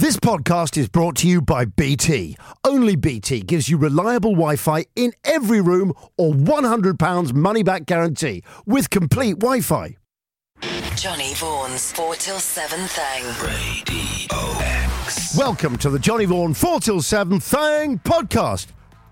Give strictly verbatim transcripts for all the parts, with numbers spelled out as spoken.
This podcast is brought to you by B T. Only B T gives you reliable Wi-Fi in every room or one hundred pounds money-back guarantee with complete Wi-Fi. Johnny Vaughan's four till seven thing. Radio X. Welcome to the Johnny Vaughan four till seven thing podcast.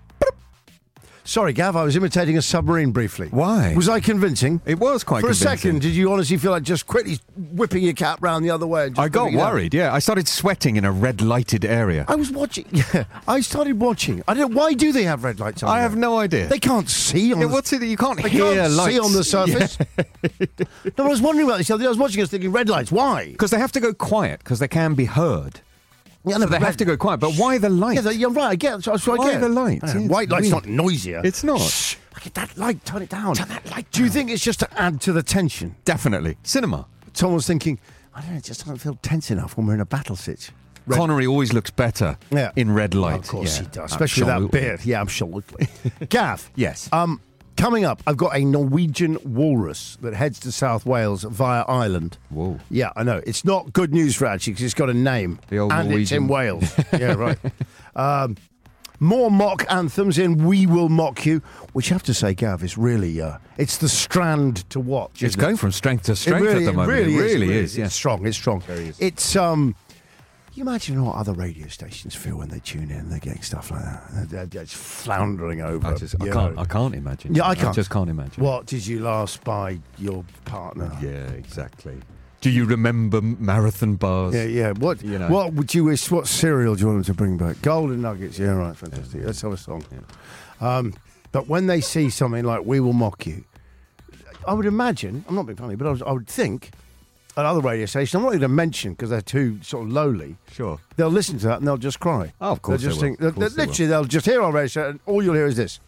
Sorry, Gav, I was imitating a submarine briefly. Why? Was I convincing? It was quite For convincing. a second, did you honestly feel like just quickly whipping your cap round the other way? and just I got whipping it out? worried, yeah. I started sweating in a red-lighted area. I was watching. Yeah, I started watching. I don't know. Why do they have red lights on I there? have no idea. They can't see on yeah, the what's it that you can't They hear can't lights? see on the surface. No, I was wondering about this the other day. I was watching us thinking, red lights, why? Because they have to go quiet, because they can be heard. Yeah, So they have to go quiet, but why the light? Yeah, you're right, I get it. That's what I Why get. the light? Yeah, It's white light's weird. not noisier. It's not. Shh, look at that light, turn it down. Turn that light Do you down. think it's just to add to the tension? Definitely. Cinema. Someone's thinking, I don't know, it just doesn't feel tense enough when we're in a battle sitch. Red- Connery always looks better Yeah. in red light. Well, of course Yeah. he does, especially with that Absolutely. beard. Yeah, absolutely. Gav. Yes. Um, coming up, I've got a Norwegian walrus that heads to South Wales via Ireland. Whoa. Yeah, I know. It's not good news for actually because it's got a name. The old and it's in Norwegian. Wales. Yeah, right. Um, more mock anthems in We Will Mock You, which I have to say, Gav, is really, uh, it's the strand to watch. It's isn't going it? from strength to It strength really, at the moment. It really, it really is. is, yeah. It's strong. It's strong. Very is. It's, um... you imagine what other radio stations feel when they tune in? They're getting stuff like that. They're, they're just floundering over. I, just, I, you can't, know. I can't imagine. Yeah, I can't. I just can't imagine. What did you last buy your partner? Yeah, exactly. Do you remember marathon bars? Yeah, yeah. What? You know. What would you wish? What cereal do you want them to bring back? Golden Nuggets. Yeah, right. Fantastic. Yeah. Let's have a song. Um, but when they see something like "We Will Mock You," I would imagine. I'm not being funny, but I, was, I would think at other radio stations. I'm not going to mention because they're too sort of lowly. Sure. They'll listen to that and they'll just cry. Oh, of course They'll just they will. think. Of they'll- course they will. literally, they'll just hear our radio show, and all you'll hear is this.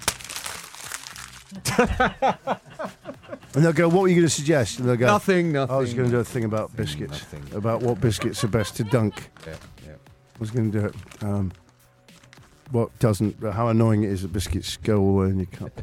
And they'll go, what were you going to suggest? And they'll go, Nothing, nothing. I was going to do a thing about biscuits. nothing. About what biscuits are best to dunk. Yeah, yeah. I was going to do it. Um, what doesn't, how annoying it is that biscuits go all the way in your cup.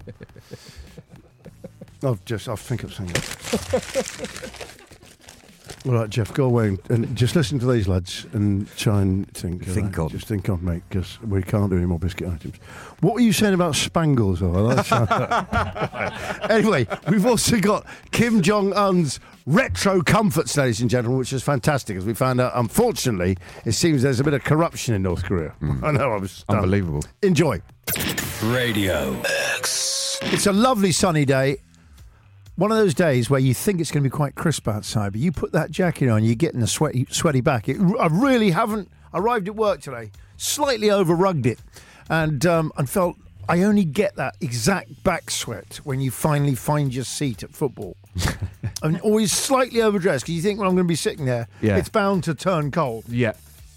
I'll just, I'll think of something. All right, Jeff, go away and, and just listen to these lads and try and think. all Think right? on. Just think on, mate, because we can't do any more biscuit items. What were you saying about Spangles? Oh, I like that. Anyway, we've also got Kim Jong-un's retro comforts, ladies and gentlemen, which is fantastic, as we found out, unfortunately, it seems there's a bit of corruption in North Korea. I know, I was stunned. Unbelievable. Enjoy. Radio X. It's a lovely sunny day. One of those days where you think it's going to be quite crisp outside, but you put that jacket on, you're getting the sweaty, sweaty back. It, I really haven't arrived at work today, slightly over-rugged it, and um, and felt I only get that exact back sweat when you finally find your seat at football. I'm always slightly overdressed because you think, well, I'm going to be sitting there. Yeah. It's bound to turn cold. Yeah.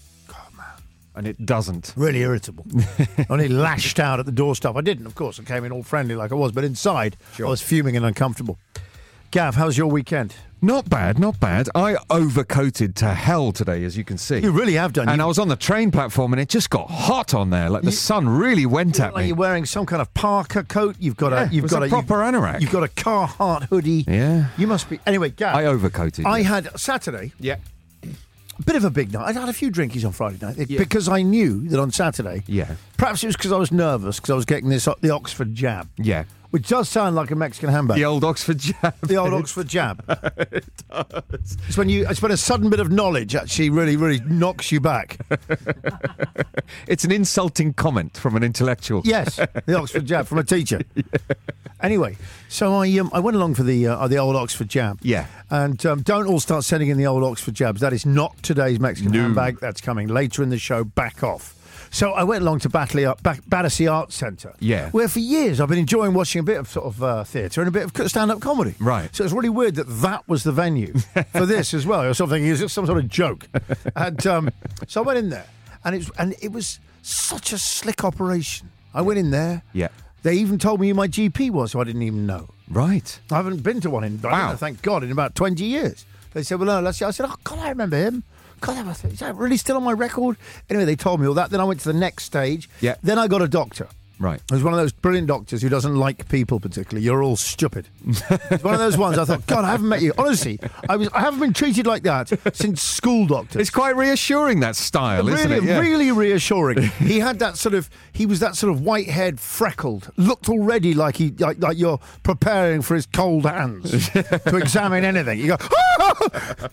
And it doesn't. Really irritable. I only lashed out at the doorstep. I didn't, of course. I came in all friendly like I was, but inside I was fuming and uncomfortable. Gav, how's your weekend? Not bad, not bad. I overcoated to hell today, as you can see. You really have done. And you, I was on the train platform and it just got hot on there. Like the You- sun really went at like me. you're wearing some kind of parka coat. You've got Yeah, a, you've it was got a a, proper you've, anorak. You've got a Carhartt hoodie. Yeah. You must be. Anyway, Gav. I overcoated. I yeah. had Saturday. Yeah. A bit of a big night. I had a few drinkies on Friday night Yeah. because I knew that on Saturday. Yeah. Perhaps it was because I was nervous because I was getting this the Oxford jab, Yeah. which does sound like a Mexican handbag. The old Oxford jab. The old Oxford jab. It does. It's when you. It's when a sudden bit of knowledge actually really, really knocks you back. It's an insulting comment from an intellectual. Yes, the Oxford jab from a teacher. Anyway, so I um, I went along for the uh, the old Oxford jab. Yeah. And um, don't all start sending in the old Oxford jabs. That is not today's Mexican No. handbag. That's coming later in the show. Back off. So I went along to Battersea, Bat- Battersea Arts Centre. Yeah. Where for years I've been enjoying watching a bit of sort of uh, theatre and a bit of stand-up comedy. Right. So it's really weird that that was the venue for this as well. I was sort of thinking, is it some sort of joke? And um, so I went in there, and it was, and it was such a slick operation. I went in there. Yeah. They even told me who my G P was, so I didn't even know. Right. I haven't been to one in, I don't Wow. know, thank God, in about twenty years. They said, well, no, let's see. I said, oh, God, I remember him. God, that was, is that really still on my record? Anyway, they told me all that. Then I went to the next stage. Yeah. Then I got a doctor. Right. He was one of those brilliant doctors who doesn't like people particularly. You're all stupid. It's one of those ones I thought, God, I haven't met you. Honestly, I was I haven't been treated like that since school doctors. It's quite reassuring, that style, isn't really, it? Yeah. really reassuring. He had that sort of, he was that sort of white-haired, freckled, looked already like he like, like you're preparing for his cold hands to examine anything. You go, oh,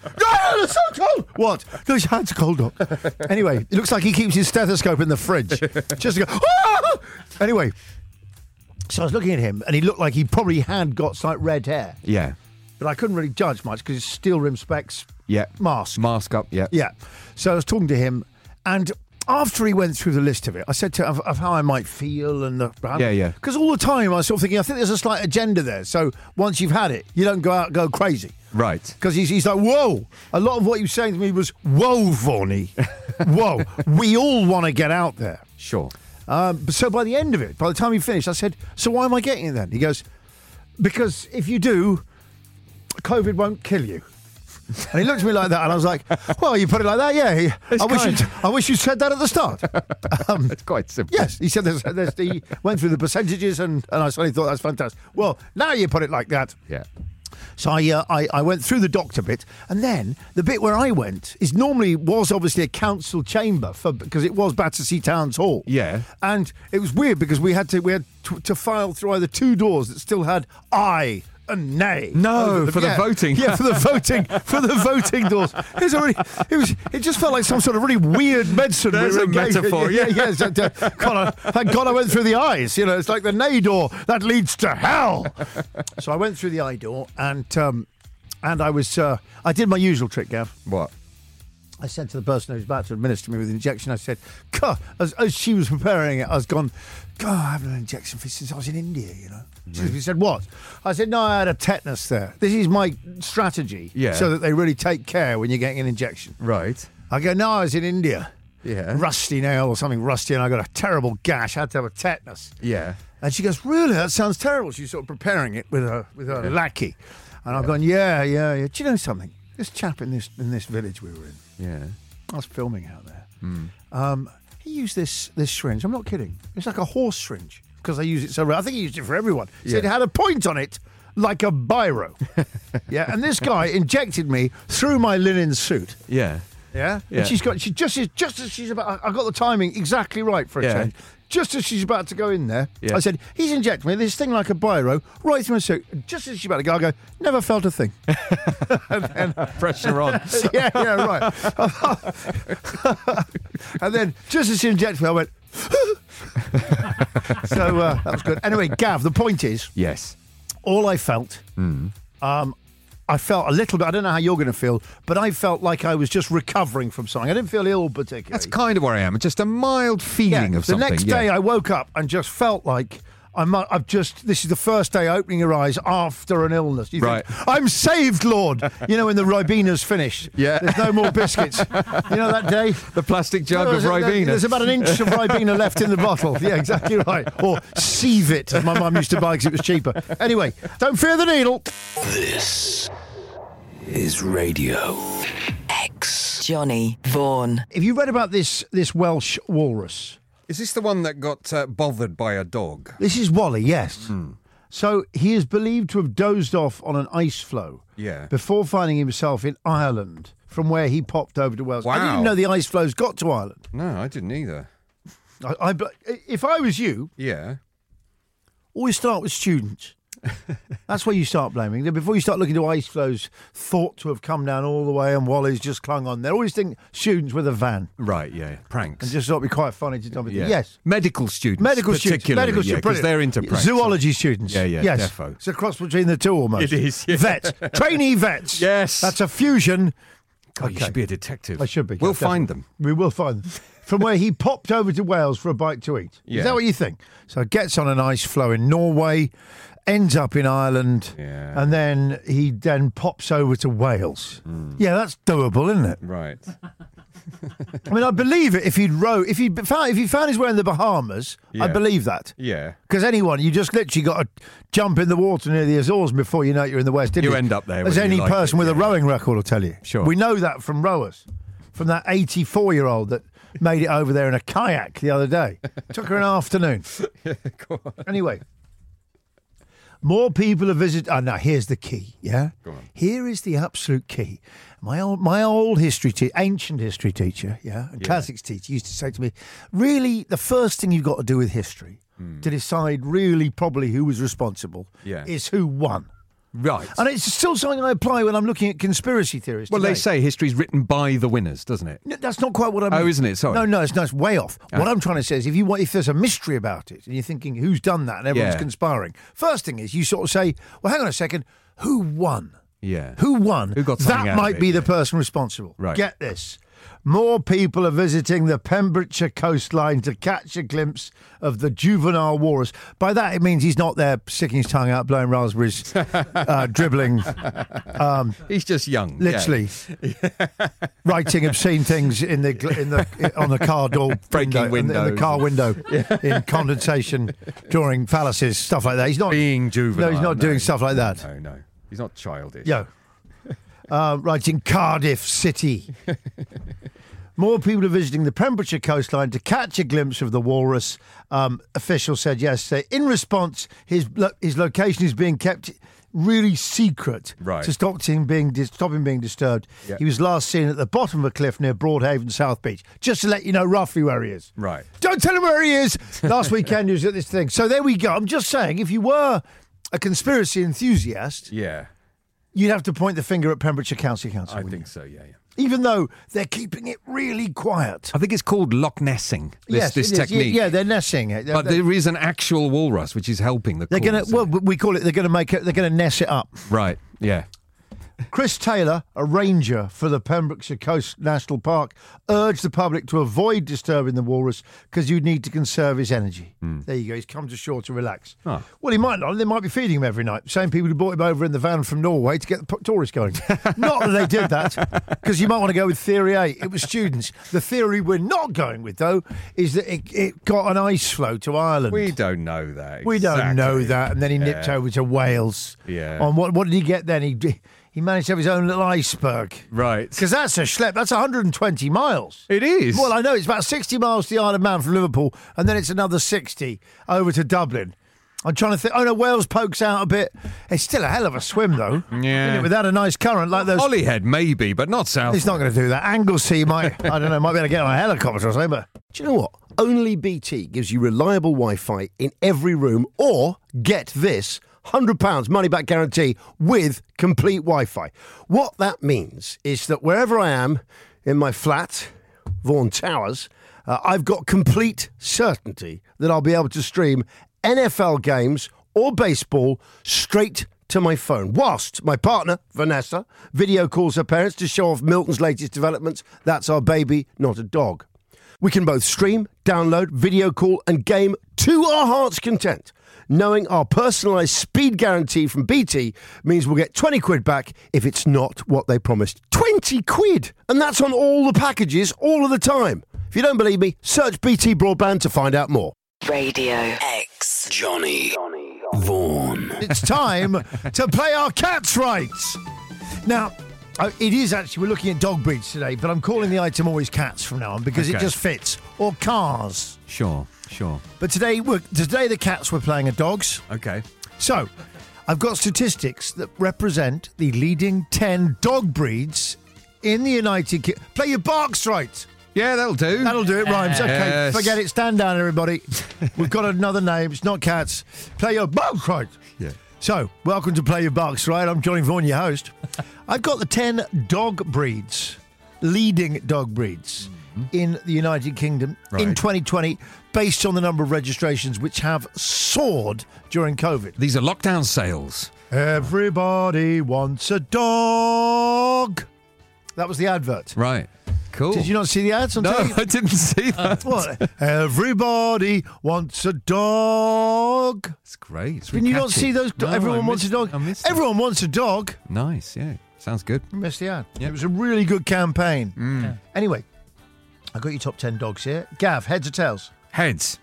no, it's so cold. What? No, his hands are cold, Doc. Anyway, it looks like he keeps his stethoscope in the fridge. Just to go, oh! Anyway, so I was looking at him, and he looked like he probably had got like red hair. Yeah. But I couldn't really judge much because it's steel rim specs, Yeah. mask. Mask up, yeah. Yeah. So I was talking to him, and after he went through the list of it, I said to him of, of how I might feel and the, Yeah, yeah. Because all the time I was sort of thinking, I think there's a slight agenda there. So once you've had it, you don't go out and go crazy. Right. Because he's, he's like, whoa. A lot of what he was saying to me was, whoa, Vorney. Whoa. We all want to get out there. Sure. Um, but so by the end of it, by the time he finished, I said, so why am I getting it then? He goes, because if you do, COVID won't kill you. And he looked at me like that, and I was like, well, you put it like that, yeah. I wish, you I wish you said that at the start. Um, It's quite simple. yes, he said there's, there's the, went through the percentages, and, and I suddenly thought that's fantastic. Well, now you put it like that. Yeah. So I, uh, I I went through the doctor bit, and then the bit where I went is normally was obviously a council chamber for because it was Battersea Towns Hall. Yeah. And it was weird because we had to we had to, to file through either two doors that still had I and nay. No, over them. for the Yeah. voting. Yeah, for the voting for the voting doors. It was already, it was it just felt like some sort of really weird medicine. There's we were a engaged in. metaphor, Yeah, yeah. yeah. So, uh, God, I, thank God I went through the eyes. You know, it's like the nay door that leads to hell. So I went through the eye door, and um, and I was uh, I did my usual trick, Gav. What? I said to the person who was about to administer me with the injection, I said, God, as, as she was preparing it, I was gone, God, I haven't had an injection for since I was in India, you know. She said, what? I said, no, I had a tetanus there. This is my strategy, Yeah. so that they really take care when you're getting an injection. Right. I go, no, I was in India. Yeah. Rusty nail or something rusty, and I got a terrible gash. I had to have a tetanus. Yeah. And she goes, really? That sounds terrible. She's sort of preparing it with her with her Yeah. lackey. And I've gone, yeah, yeah, yeah. Do you know something? This chap in this in this village we were in, Yeah. I was filming out there. Um, he used this this syringe. I'm not kidding. It's like a horse syringe because I use it so. I think he used it for everyone. He said it Yeah. had a point on it like a biro. Yeah, and this guy injected me through my linen suit. Yeah. Yeah, Yeah. and she's got she just just as she's about. I got the timing exactly right for a Yeah. change. Just as she's about to go in there, Yeah. I said, he's injecting me this thing like a biro right through my suit. And just as she's about to go, I go, never felt a thing. and then, Pressure on. yeah, yeah, right. And then just as she injected me, I went, so uh, that was good. Anyway, Gav, the point is, Yes. all I felt, Mm. um, I felt a little bit, I don't know how you're going to feel, but I felt like I was just recovering from something. I didn't feel ill particularly. That's kind of where I am. Just a mild feeling Yeah, of the something. next yeah. day I woke up and just felt like I'm, I've just, this is the first day opening your eyes after an illness. You Right. think, I'm saved, Lord. You know, when the Ribena's finished. Yeah. There's no more biscuits. You know that day? The plastic jug of There's, Ribena. there's about an inch of Ribena left in the bottle. Yeah, exactly right. Or sieve it, as my mum used to buy because it was cheaper. Anyway, don't fear the needle. This is Radio X. Johnny Vaughan. Have you read about this this Welsh walrus? Is this the one that got uh, bothered by a dog? This is Wally, yes. So he is believed to have dozed off on an ice floe Yeah. before finding himself in Ireland, from where he popped over to Wales. I didn't Wow. even know the ice floes got to Ireland. No, I didn't either. I, I, but if I was you, Yeah. always start with students. That's where you start blaming. Then before you start looking to ice floes thought to have come down all the way and Wally's just clung on there. Always think students with a van. Right, yeah. Pranks. And just thought it'd be quite funny to tell me. yeah. Yes. Medical students. Medical students. particularly, Medical yeah, students. because brilliant. they're into pranks. Zoology students. Yeah, yeah, Yes. defo. It's a cross between the two almost. It is, yeah. Vets. Trainee vets. Yes. That's a fusion. God, you Okay. should be a detective. I should be. We'll yeah, find definitely. them. We will find them. From where he popped over to Wales for a bite to eat. Yeah. Is that what you think? So gets on an ice floe in Norway, ends up in Ireland, Yeah. and then he then pops over to Wales. Yeah, that's doable, isn't it? Right. I mean, I believe it if he'd row, if he found if he found his way in the Bahamas. I Yeah. believe that. Yeah. Because anyone, you just literally got to jump in the water near the Azores before you know you're in the West Indies. You end up there As when you any like person it, with a yeah. rowing record will tell you. Sure. We know that from rowers, from that eighty-four-year-old that made it over there in a kayak the other day. Took her an afternoon. Yeah, go on. Anyway, more people have visited. Oh, no, here's the key, yeah? Go on. Here is the absolute key. My old, my old history teacher, ancient history teacher, yeah, and Yeah. classics teacher used to say to me, really, the first thing you've got to do with history to decide really probably who was responsible Yeah. is who won. Right. And it's still something I apply when I'm looking at conspiracy theories. Well, today. they say history's written by the winners, doesn't it? No, that's not quite what I mean. Oh, isn't it? Sorry. No, no, it's, no, it's way off. Ah. What I'm trying to say is if you want, if there's a mystery about it and you're thinking who's done that and everyone's Yeah. conspiring, first thing is you sort of say, well, hang on a second, who won? Yeah. Who won? Who got something That out of might it, be the yeah. person responsible. Right. Get this. More people are visiting the Pembrokeshire coastline to catch a glimpse of the juvenile walrus. By that, it means he's not there sticking his tongue out, blowing raspberries, uh, dribbling, He's just young. yeah. literally writing obscene things in the gl- in the on the car door, Breaking window, in the- in the windows. car window, in condensation, drawing phalluses, stuff like that. He's not Being juvenile. No, he's not doing stuff like that. No, no. He's not childish. Yo. Uh, writing Cardiff City. More people are visiting the Pembrokeshire coastline to catch a glimpse of the walrus. Um, officials said yesterday. In response, his lo- his location is being kept really secret Right. to stop him being dis- stop him being disturbed. Yeah. He was last seen at the bottom of a cliff near Broadhaven, South Beach. Just to let you know roughly where he is. Right. Don't tell him where he is. Last weekend he was at this thing. So there we go. I'm just saying, if you were a conspiracy enthusiast, Yeah. you'd have to point the finger at Pembrokeshire County Council. I wouldn't think so, yeah, yeah. you? Even though they're keeping it really quiet. I think it's called Loch Nessing, this, yes, this it is. technique. Yeah, they're nessing it. But they're, there is an actual walrus which is helping the they're going cause. to. Well, we call it. They're going to make it. They're going to ness it up. Right, yeah. Chris Taylor, a ranger for the Pembrokeshire Coast National Park, urged the public to avoid disturbing the walrus because you need to conserve his energy. There you go. He's come to shore to relax. Oh. Well, he might not. They might be feeding him every night. Same people who brought him over in the van from Norway to get the p- tourists going. Not that they did that, because you might want to go with theory A. It was students. The theory we're not going with, though, is that it, it got an ice flow to Ireland. We don't know that. We don't know exactly. that. And then he nipped Yeah. over to Wales. Yeah. On what? What did he get then? He he managed to have his own little iceberg. Right. Because that's a schlep. That's one hundred twenty miles. It is. Well, I know it's about sixty miles to the Isle of Man from Liverpool, and then it's another sixty over to Dublin. I'm trying to think. Oh no, Wales pokes out a bit. It's still a hell of a swim, though. Yeah. Isn't it? Without a nice current like those. Holyhead, maybe, but not South. He's not going to do that. Anglesey might. I don't know. Might be able to get on a helicopter or something. But Do you know what? Only B T gives you reliable Wi-Fi in every room, or get this, one hundred pounds money-back guarantee with complete Wi-Fi. What that means is that wherever I am in my flat, Vaughan Towers, uh, I've got complete certainty that I'll be able to stream N F L games or baseball straight to my phone, whilst my partner, Vanessa, video calls her parents to show off Milton's latest developments. That's our baby, not a dog. We can both stream, download, video call and game to our heart's content. Knowing our personalised speed guarantee from B T means we'll get twenty quid back if it's not what they promised. twenty quid! And that's on all the packages all of the time. If you don't believe me, search B T Broadband to find out more. Radio X. Johnny Vaughan. it's time to play our cats rights. Now, uh, it is actually, we're looking at dog breeds today, but I'm calling the item always cats from now on because it Okay. just fits. Or cars. Sure, sure. But today, we're, today the cats we're playing are dogs. Okay. So, I've got statistics that represent the leading ten dog breeds in the United Kingdom. Play your barks right. Yeah, that'll do. That'll do it, rhymes. Okay, Yes. forget it. Stand down, everybody. We've got another name. It's not cats. Play your barks right. Yeah. So, welcome to Play Your Barks Right. I'm Johnny Vaughan, your host. I've got the ten dog breeds, leading dog breeds in the United Kingdom in Right. twenty twenty, based on the number of registrations which have soared during COVID. These are lockdown sales. Everybody wants a dog. That was the advert. Right. Cool. Did you not see the ads on No, telly? I didn't see that. What? Everybody wants a dog. It's great. It's Can really you not catchy. see those? No, Everyone I wants a missed- dog. I missed it. Everyone wants a dog. Nice, yeah. Sounds good. You missed the ad. Yep. It was a really good campaign. Mm. Anyway, I got your top ten dogs here. Gav, heads or tails? Heads.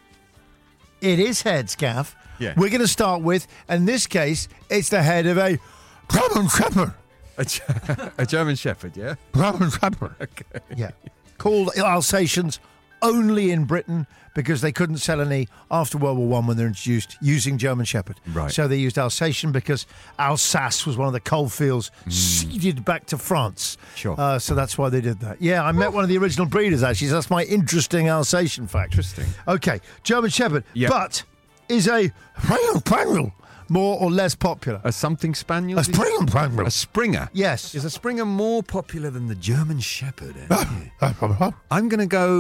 It is heads, Gav. Yeah. We're going to start with, in this case, it's the head of a German Shepherd. A, Ge- a German Shepherd, yeah? German Shepherd. Okay. Yeah. Called Alsatians only in Britain because they couldn't sell any after World War One when they're introduced using German Shepherd. Right. So they used Alsatian because Alsace was one of the coalfields mm. ceded back to France. Sure. Uh, so that's why they did that. Yeah, I met one of the original breeders, actually. So that's my interesting Alsatian fact. Interesting. Okay, German Shepherd. Yep. But is a Spaniel more or less popular? A something spaniel? A Springer Spaniel. A Springer? Yes. Is a Springer more popular than the German Shepherd? I'm going to go...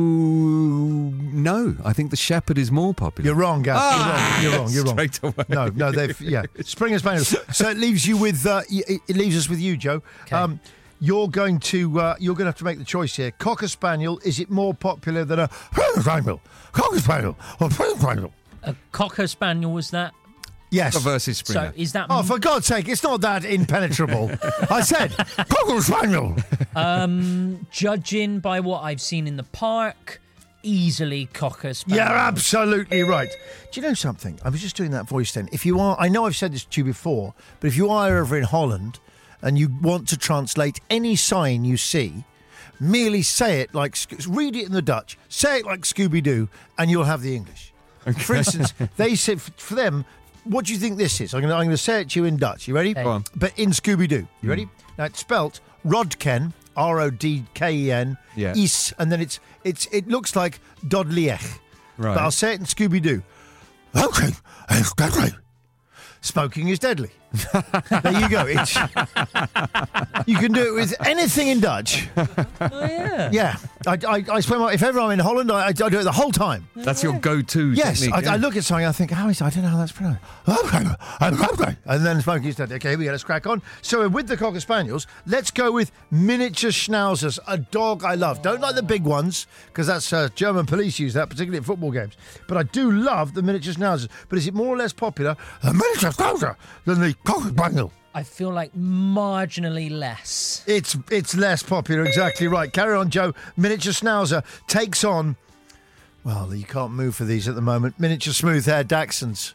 No, I think the Shepherd is more popular. You're wrong, Gav. Ah, you're wrong. You're wrong. You're straight wrong. away. No, no, they've... Yeah. Springer Spaniels. So it leaves you with... Uh, it it leaves us with you, Joe. Okay. Um, you're going to uh, you're going to have to make the choice here. Cocker Spaniel, is it more popular than a Spaniel? Cocker Spaniel or Springer Spaniel? A Cocker Spaniel, was that? Yes. Versus Springer. So is that... Oh, for God's sake, it's not that impenetrable. I said Cocker Spaniel. Um, judging by what I've seen in the park, easily Cocker Spaniel. You're absolutely right. Do you know something? I was just doing that voice then. If you are, I know I've said this to you before, but if you are over in Holland and you want to translate any sign you see, merely say it like, read it in the Dutch, say it like Scooby-Doo, and you'll have the English. Okay. For instance, they said, for them, what do you think this is? I'm going to, I'm going to say it to you in Dutch. You ready? Okay. Go on. But in Scooby-Doo. You ready? Mm. Now, it's spelt Rodken, R O D K E N, yeah. is, and then it's it's it looks like Dodliech. Right. But I'll say it in Scooby-Doo. Okay, it's deadly. Smoking is deadly. There you go. It's, you can do it with anything in Dutch. Oh, yeah. Yeah. I, I, I spend my, if ever I'm in Holland, I, I do it the whole time. That's your go-to Yes. technique. I, yeah? I look at something, I think, how is I don't know how that's pronounced. And then smoking is deadly. Okay, we got to crack on. So we're with the Cocker Spaniels. Let's go with miniature schnauzers, a dog I love. Don't like the big ones, because that's uh, German police use that, particularly at football games. But I do love the miniature schnauzers. But is it more or less popular, a miniature schnauzer, than the Cocker Spaniel? I feel like marginally less. It's it's less popular, exactly right. Carry on, Joe. Miniature Schnauzer takes on, well, you can't move for these at the moment, miniature smooth-haired Dachshunds.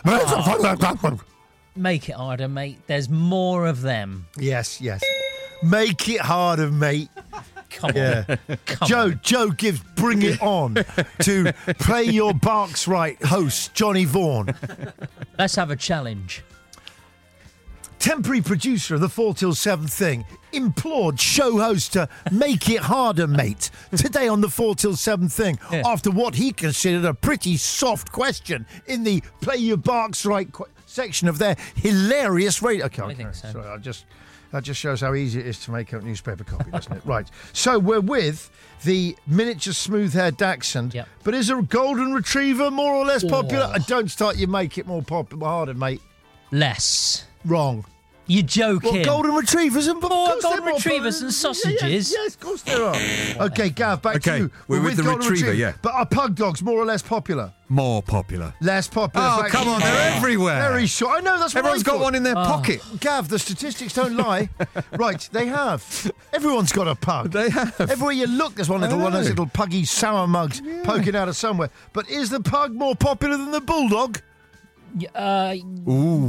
Oh. Make it harder, mate. There's more of them. Yes, yes. Make it harder, mate. Come on. Yeah. Come Joe, on. Joe gives Bring It On to Play Your Barks Right host Johnny Vaughan. Let's have a challenge. Temporary producer of the four till seven thing implored show host to make it harder, mate, today on the four till seven thing, Yeah. after what he considered a pretty soft question in the Play Your Barks Right qu- section of their hilarious radio. Okay, I okay, think so. Sorry, I just, that just shows how easy it is to make a newspaper copy, doesn't it? Right. So we're with the miniature smooth-haired Dachshund, Yep. but is a golden retriever more or less popular? Oh. And don't start you make it more popular, harder, mate. Less. Wrong. You're joking. Well, golden retrievers and More golden retrievers and sausages. Yeah, yes, yes, of course there are. Okay, Gav, back Okay, to you. we're with the golden retriever, yeah. But are pug dogs more or less popular? More popular. Less popular. Oh, Back- come on, they're everywhere. Very short. I know, that's what Everyone's I got thought. one in their pocket. Gav, the statistics don't lie. Right, they have. Everyone's got a pug. They have. Everywhere you look, there's one little one of those know. little puggy sour mugs poking out of somewhere. But is the pug more popular than the bulldog? Y- Uh, Ooh.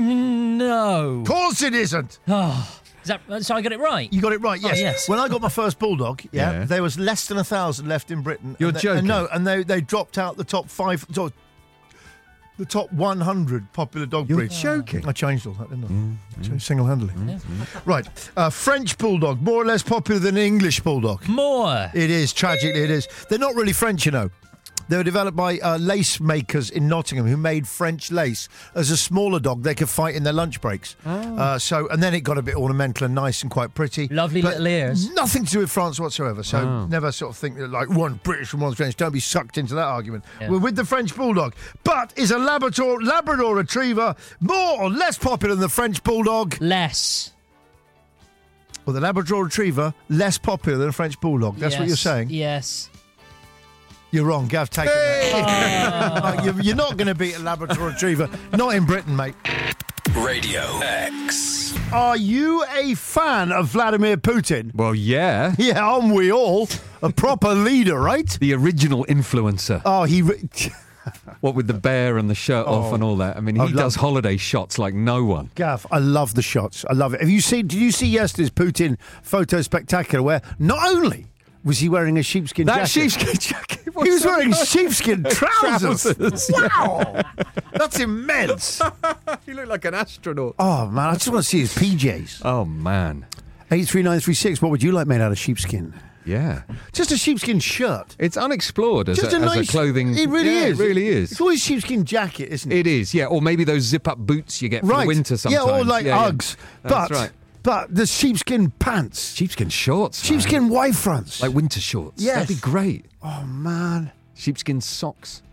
no. Of course it isn't. Oh, is that, so I got it right? You got it right, yes. Oh, yes. When I got my first bulldog, yeah, Yeah. there was less than a thousand left in Britain. You're and they, joking. And no, and they, they dropped out the top five, so- the top one hundred popular dog You're breeds. joking. I changed all that, didn't I? I changed single-handedly. Right, uh, French bulldog, more or less popular than English bulldog. More. It is, tragically it is. They're not really French, you know. They were developed by uh, lace makers in Nottingham who made French lace as a smaller dog they could fight in their lunch breaks. Oh. Uh, so, and then it got a bit ornamental and nice and quite pretty. Lovely But little ears. Nothing to do with France whatsoever. So Oh. never sort of think that like one British and one's French. Don't be sucked into that argument. Yeah. We're with the French bulldog. But is a Labrador Labrador Retriever more or less popular than the French bulldog? Less. Well, the Labrador Retriever less popular than a French bulldog. That's what Yes, you're saying. Yes. You're wrong, Gav. Take it. You're, you're not going to beat a Labrador Retriever. Not in Britain, mate. Radio X. Are you a fan of Vladimir Putin? Well, yeah. Yeah, aren't we all? A proper leader, right? The original influencer. Oh, he... Re- What with the bear and the shirt off Oh. and all that. I mean, he I love- does holiday shots like no one. Gav, I love the shots. I love it. Have you seen? Did you see yesterday's Putin photo spectacular where not only Was he wearing a sheepskin That jacket? sheepskin jacket. He was so wearing nice. sheepskin trousers. Trousers, Wow, that's immense. You look like an astronaut. Oh man, I just want to see his P Js. Oh man. Eight three nine three six. What would you like made out of sheepskin? Yeah. Just a sheepskin shirt. It's unexplored as, Just a, a as nice a clothing. It really yeah, is. It really is. It's always sheepskin jacket, isn't it? It is, yeah. Or maybe those zip-up boots you get for right. the winter sometimes. Yeah, or like yeah, Uggs. Yeah. But That's right. but the sheepskin pants, Sheepskin shorts. man. sheepskin Y fronts. Like winter shorts. Yes. That'd be great. Oh man. Sheepskin socks.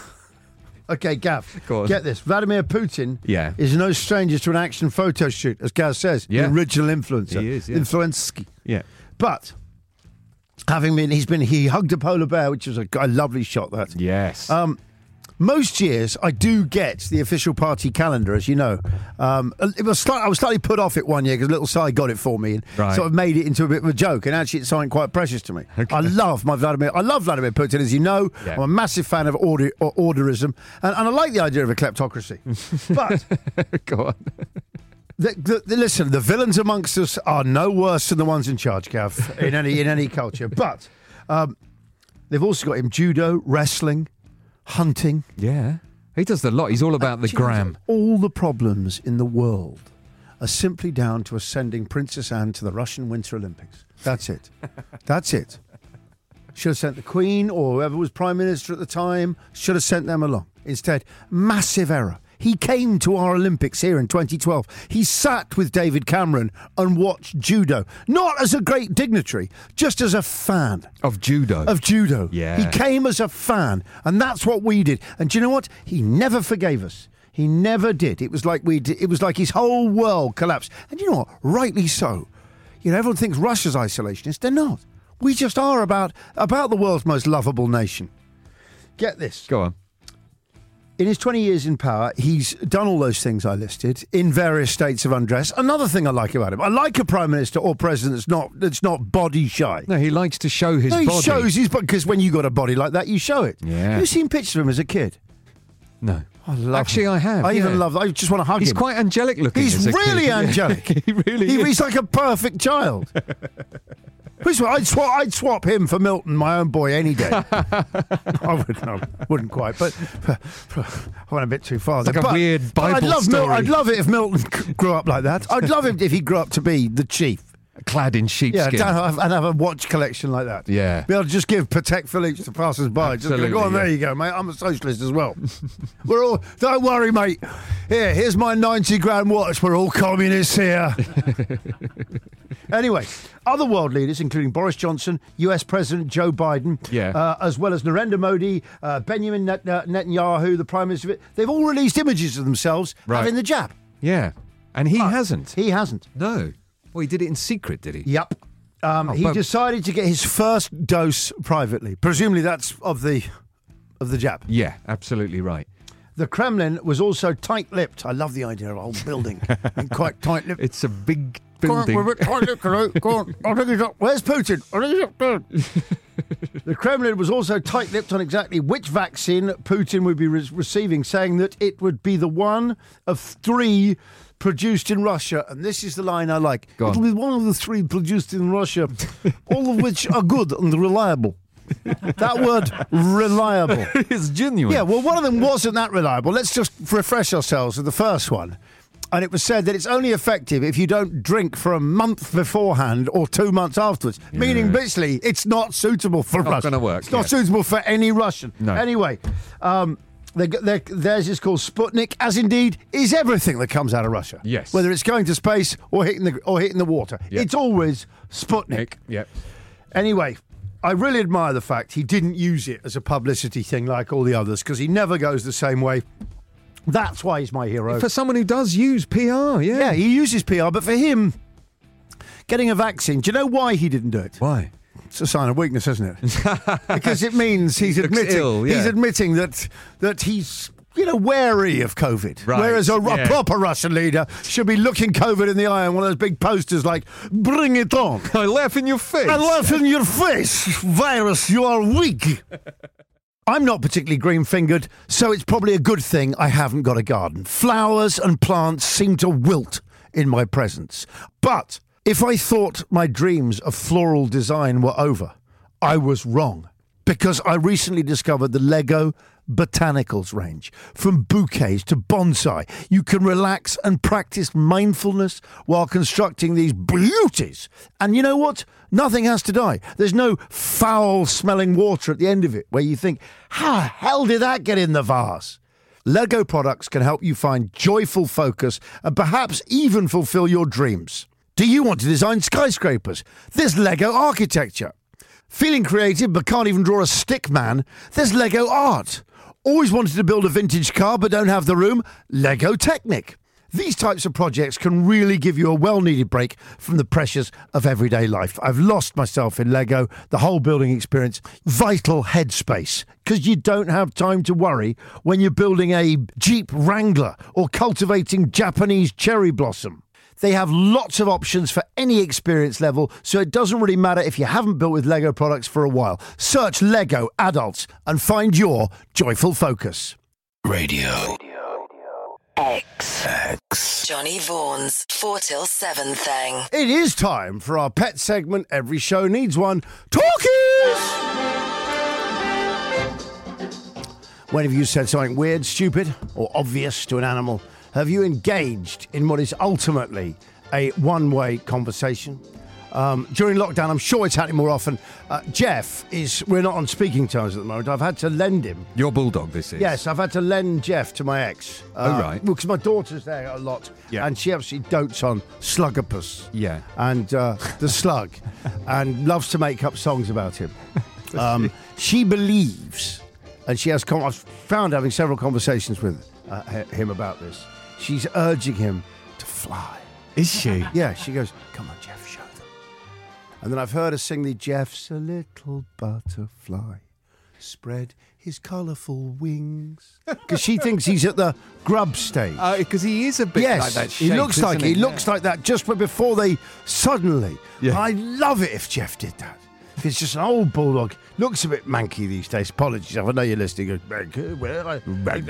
Okay, Gav, Go on. get this. Vladimir Putin Yeah. is no stranger to an action photo shoot, as Gav says. Yeah. The original influencer. He is, yeah. Influenski. Yeah. But having been, he's been, he hugged a polar bear, which was a, a lovely shot, that. Yes. Um, most years, I do get the official party calendar, as you know. Um, it was slight, I was slightly put off it one year because Little Si got it for me, and Right. sort of made it into a bit of a joke. And actually, it's something quite precious to me. Okay. I love my Vladimir. I love Vladimir Putin, as you know. Yeah. I'm a massive fan of order, or orderism, and, and I like the idea of a kleptocracy. But Go on. the, the, the, listen, the villains amongst us are no worse than the ones in charge, Gav, in any in any culture. But um, they've also got him judo, wrestling, hunting. Yeah. He does the lot. He's all about the Do you know gram. what? All the problems in the world are simply down to us sending Princess Anne to the Russian Winter Olympics. That's it. That's it. Should have sent the Queen or whoever was Prime Minister at the time, should have sent them along. Instead, massive error. He came to our Olympics here in twenty twelve. He sat with David Cameron and watched judo. Not as a great dignitary, just as a fan Of judo. of judo. Yeah. He came as a fan, and that's what we did. And do you know what? He never forgave us. He never did. It was like we. Did, it was like his whole world collapsed. And you know what? Rightly so. You know, everyone thinks Russia's isolationist. They're not. We just are about about the world's most lovable nation. Get this. Go on. In his twenty years in power, he's done all those things I listed in various states of undress. Another thing I like about him, I like a prime minister or president that's not that's not body shy. No, he likes to show his No, he body. shows his body, because when you got a body like that, you show it. Yeah. You've seen pictures of him as a kid. No. I love Actually, him. I have. I even yeah. love. I just want to hug He's him. quite angelic looking. He's as a really kid. angelic. he really He- is. he's like a perfect child. Please, I'd swap. I'd swap him for Milton, my own boy, any day. I would, no, wouldn't quite, but I went a bit too far. It's like there. a But- weird but I'd Bible love Mil- story. I'd love it if Milton g- grew up like that. I'd love it if he grew up to be the chief. Clad in Yeah, sheepskin. and have, and have a watch collection like that. Yeah. Be able to just give Patek Philippe to passers by. Just go, Absolutely, go on, there yeah. you go, mate. I'm a socialist as well. We're all, don't worry, mate. Here, here's my ninety grand watch. We're all communists here. Anyway, other world leaders, including Boris Johnson, U S President Joe Biden, Yeah. uh, as well as Narendra Modi, uh, Benjamin Net- uh, Netanyahu, the Prime Minister, they've all released images of themselves Right. having the jab. Yeah. And he hasn't. He hasn't. No. Well, he did it in secret, did he? Yep. Um, Oh, he but- decided to get his first dose privately. Presumably that's of the of the jab. Yeah, absolutely right. The Kremlin was also tight-lipped. I love the idea of a whole building and quite tight-lipped. It's a big Go on, building. we're a bit tight-lipped, hello. Go on, I'll take it up. Where's Putin? I'll take it up. Go on. The Kremlin was also tight-lipped on exactly which vaccine Putin would be re- receiving, saying that it would be the one of three produced in Russia. And this is the line I like. Go on. It'll be one of the three produced in Russia, all of which are good and reliable. That word, reliable. It's genuine. Yeah, well, one of them wasn't that reliable. Let's just refresh ourselves with the first one. And it was said that it's only effective if you don't drink for a month beforehand or two months afterwards. Meaning, basically, it's not suitable for Not Russia. gonna work, It's not yeah. suitable for any Russian. No. Anyway, um, they, they, theirs is called Sputnik, as indeed is everything that comes out of Russia. Yes. Whether it's going to space or hitting the or hitting the water, Yep. it's always Sputnik. Nick. Yep. Anyway, I really admire the fact he didn't use it as a publicity thing like all the others, because he never goes the same way. That's why he's my hero. For someone who does use P R, yeah. Yeah, he uses P R, but for him, getting a vaccine, do you know why he didn't do it? Why? It's a sign of weakness, isn't it? Because it means he's Looks admitting ill, yeah. he's admitting that that he's you know wary of COVID. Right, Whereas a, a yeah. proper Russian leader should be looking COVID in the eye on one of those big posters like "Bring it on." I laugh in your face. I laugh in your face, virus. You are weak. I'm not particularly green-fingered, so it's probably a good thing I haven't got a garden. Flowers and plants seem to wilt in my presence. But if I thought my dreams of floral design were over, I was wrong, because I recently discovered the Lego Botanicals range. From bouquets to bonsai, you can relax and practice mindfulness while constructing these beauties. And you know what? Nothing has to die. There's no foul-smelling water at the end of it where you think, how the hell did that get in the vase? Lego products can help you find joyful focus and perhaps even fulfill your dreams. Do you want to design skyscrapers? There's Lego architecture. Feeling creative but can't even draw a stick man? There's Lego art. Always wanted to build a vintage car but don't have the room? Lego Technic. These types of projects can really give you a well-needed break from the pressures of everyday life. I've lost myself in Lego, the whole building experience, vital headspace, because you don't have time to worry when you're building a Jeep Wrangler or cultivating Japanese cherry blossom. They have lots of options for any experience level, so it doesn't really matter if you haven't built with Lego products for a while. Search Lego Adults and find your joyful focus. Radio X. X. Johnny Vaughan's four till seven thing. It is time for our pet segment. Every show needs one. Talkies! When have you said something weird, stupid, or obvious to an animal? Have you engaged in what is ultimately a one-way conversation? Um, during lockdown, I'm sure it's happening more often. Uh, Jeff is, we're not on speaking terms at the moment. I've had to lend him. Your bulldog, this is? Yes, I've had to lend Jeff to my ex. Uh, Oh, right. Because my daughter's there a lot. Yeah. And she absolutely dotes on Sluggopus. Yeah. And uh, the slug. And loves to make up songs about him. Um, she believes, and she has, com- I've found having several conversations with uh, him about this. She's urging him to fly. Is she? Yeah, she goes, come on, Jeff, show them. And then I've heard her sing the Jeff's a little butterfly, spread his colourful wings. Because she thinks he's at the grub stage. Because Uh, he is a bit yes, like that shape, he looks like isn't he, he? looks like that just before they suddenly. Yeah. I love it if Jeff did that. If it's just an old bulldog, looks a bit manky these days. Apologies, if I know you're listening. He goes, manky, well, I,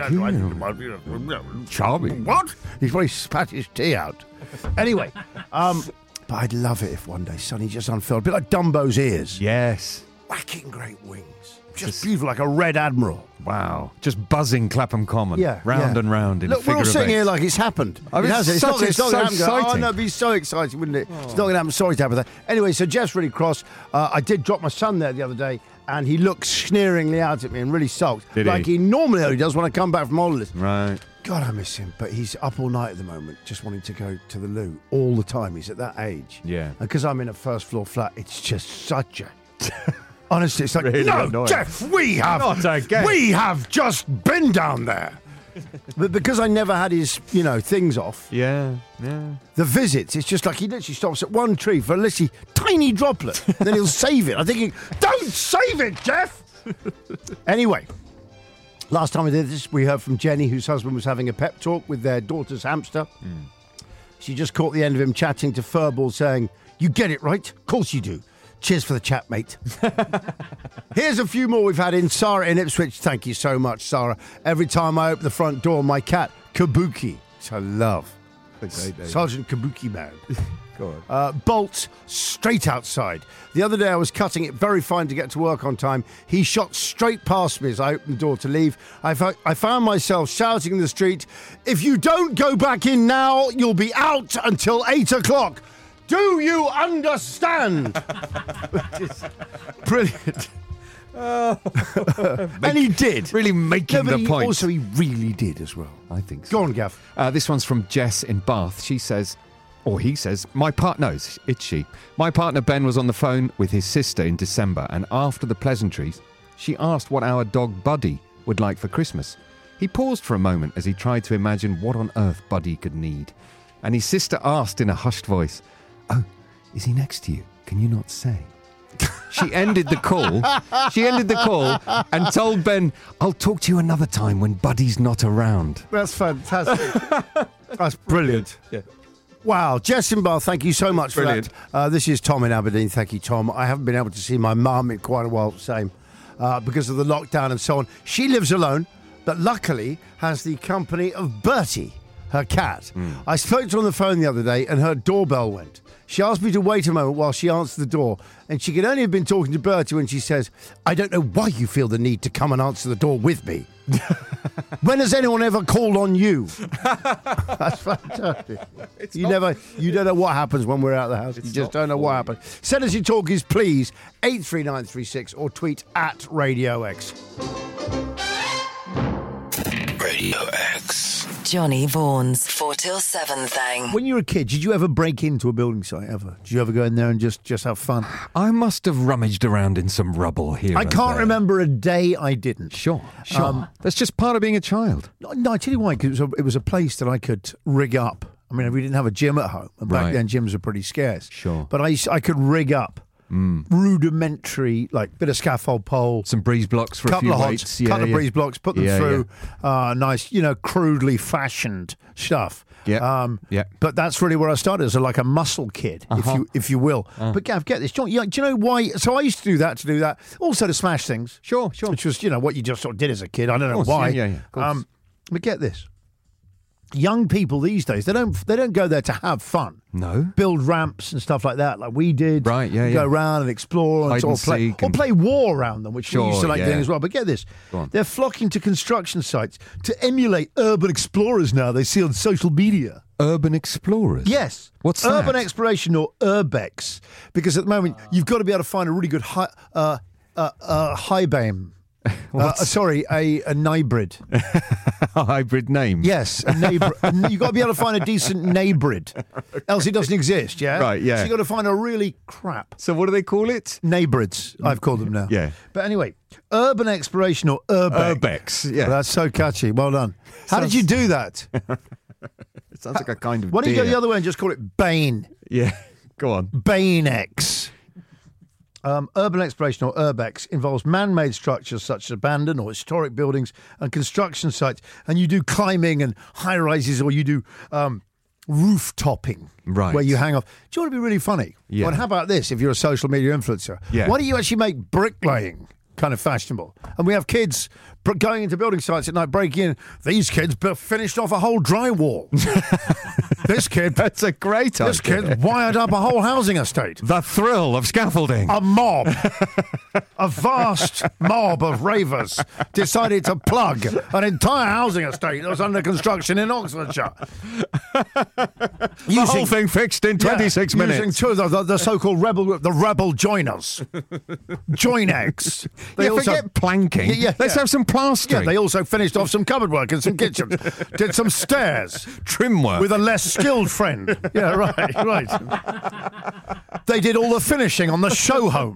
Manky. Charming. What? He's probably spat his tea out. Anyway, um, but I'd love it if one day Sonny just unfurled, a bit like Dumbo's ears. Yes. Whacking great wings. Just beautiful, like a red admiral. Wow. Just buzzing Clapham Common. Yeah. Round yeah. and round in Look, a figure we're all of sitting eight. here like it's happened. I mean, it has. it's It's not, such- it's not it's going to so happen. Go, oh, exciting. no, it'd be so exciting, wouldn't it? It's not going to happen. Sorry to happen with that. Anyway, so Jeff's really cross. Uh, I did drop my son there the other day, and he looked sneeringly out at me and really sulked. Did like he? he normally only does when I come back from holidays. Right. God, I miss him. But he's up all night at the moment, just wanting to go to the loo all the time. He's at that age. Yeah. And because I'm in a first floor flat, it's just such a... Honestly, it's like, Really no, annoying. Jeff, we have... Not again. We have just been down there. But because I never had his, you know, things off, Yeah. Yeah. the visits, it's just like he literally stops at one tree for a literally tiny droplet. Then he'll save it. I'm thinking, don't save it, Jeff! Anyway, last time we did this, we heard from Jenny, whose husband was having a pep talk with their daughter's hamster. Mm. She just caught the end of him chatting to Furball, saying, you get it, right? Of course you do. Cheers for the chat, mate. Here's a few more we've had in. Sarah in Ipswich. Thank you so much, Sarah. Every time I open the front door, my cat, Kabuki, which I love. Sergeant Kabuki Man. Go on. Uh, bolts straight outside. The other day I was cutting it very fine to get to work on time. He shot straight past me as I opened the door to leave. I, fo- I found myself shouting in the street, if you don't go back in now, you'll be out until eight o'clock. Do you understand? Brilliant. And he did. Really making Yeah, but the he point. Also, he really did as well. I think so. Go on, Gav. Uh, this one's from Jess in Bath. She says, or he says, my partner, no, it's it's she. My partner Ben was on the phone with his sister in December, and after the pleasantries, she asked what our dog Buddy would like for Christmas. He paused for a moment as he tried to imagine what on earth Buddy could need. And his sister asked in a hushed voice, oh, is he next to you? Can you not say? She ended the call. She ended the call and told Ben, I'll talk to you another time when Buddy's not around. That's fantastic. That's brilliant. Yeah. Wow, Jess in Bath, thank you so much Brilliant. for that. Uh, this is Tom in Aberdeen. Thank you, Tom. I haven't been able to see my mum in quite a while, same, uh, because of the lockdown and so on. She lives alone, but luckily has the company of Bertie, her cat. Hmm. I spoke to her on the phone the other day and her doorbell went. She asked me to wait a moment while she answered the door, and she could only have been talking to Bertie when she says, I don't know why you feel the need to come and answer the door with me. When has anyone ever called on you? That's fantastic. It's you not- never, you don't know what happens when we're out of the house. It's You just not don't know for what you. happens. Send us your talkies, please, eight three nine three six, or tweet at Radio X. Radio X. Johnny Vaughan's four till seven thing. When you were a kid, did you ever break into a building site ever? Did you ever go in there and just, just have fun? I must have rummaged around in some rubble here. I and can't there. remember a day I didn't. Sure, sure. Um, That's just part of being a child. No, no, I tell you why, because it, was a- it was a place that I could rig up. I mean, we didn't have a gym at home, and back Right. then gyms were pretty scarce. Sure. But I, used- I could rig up rudimentary, like bit of scaffold pole, Some breeze blocks for a couple few of hots, weights. Yeah, couple of yeah. breeze blocks, put them Yeah, through Uh, nice, you know, crudely fashioned stuff. Yeah, Um, yeah. But that's really where I started as a, like a muscle kid, if Uh-huh. you if you will. But Gav, get this. Do you, know, do you know why? So I used to do that, to do that. Also to smash things. Sure, sure. Which was, you know, what you just sort of did as a kid. I don't know course, why. yeah, yeah, yeah, of course. But get this. Young people these days, they don't they don't go there to have fun. No. Build ramps and stuff like that, like we did. Right, yeah, Go yeah. around and explore and, Hide sort and of play, seek or and- play war around them, which we used to Sure, like yeah. doing as well. But get this, Go on. they're flocking to construction sites to emulate urban explorers now. They see on social media. Urban explorers. Yes. What's urban that? exploration, or urbex? Because at the moment you've got to be able to find a really good high, uh, uh, uh, high beam. Uh, What's- sorry, a, a neighbrid. A hybrid name. Yes, a neighbor. You've got to be able to find a decent neighbrid, else it doesn't exist. Yeah, Right, yeah. So you've got to find a really crap So what do they call it? neighbrids. I've called them now. Yeah. But anyway, urban exploration, or urbex. Urbex. Yeah. That's so catchy. Well done. How did you do that? It sounds like a kind of Why don't you go deer. the other way and just call it Bane? Yeah. Go on. Banex. Um, urban exploration, or urbex, involves man-made structures such as abandoned or historic buildings and construction sites, and you do climbing and high-rises, or you do um, roof topping, Right. where you hang off. Do you want to be really funny? Yeah. Well, how about this? If you're a social media influencer, Yeah. why don't you actually make bricklaying kind of fashionable? And we have kids br- going into building sites at night, breaking in. These kids b- finished off a whole drywall. This kid, That's a great this idea. kid wired up a whole housing estate. The thrill of scaffolding. A mob, a vast mob of ravers decided to plug an entire housing estate that was under construction in Oxfordshire. the whole thing fixed in twenty-six Yeah, minutes. Using two of the, the, the so-called rebel, the rebel joiners, Joinex. They yeah, also, forget planking. Yeah, yeah, Let's yeah. have some yeah, plastering. they also finished off some cupboard work and some kitchens. Did some stairs Trim work. with a less skilled friend. Yeah, right, right. They did all the finishing on the show home.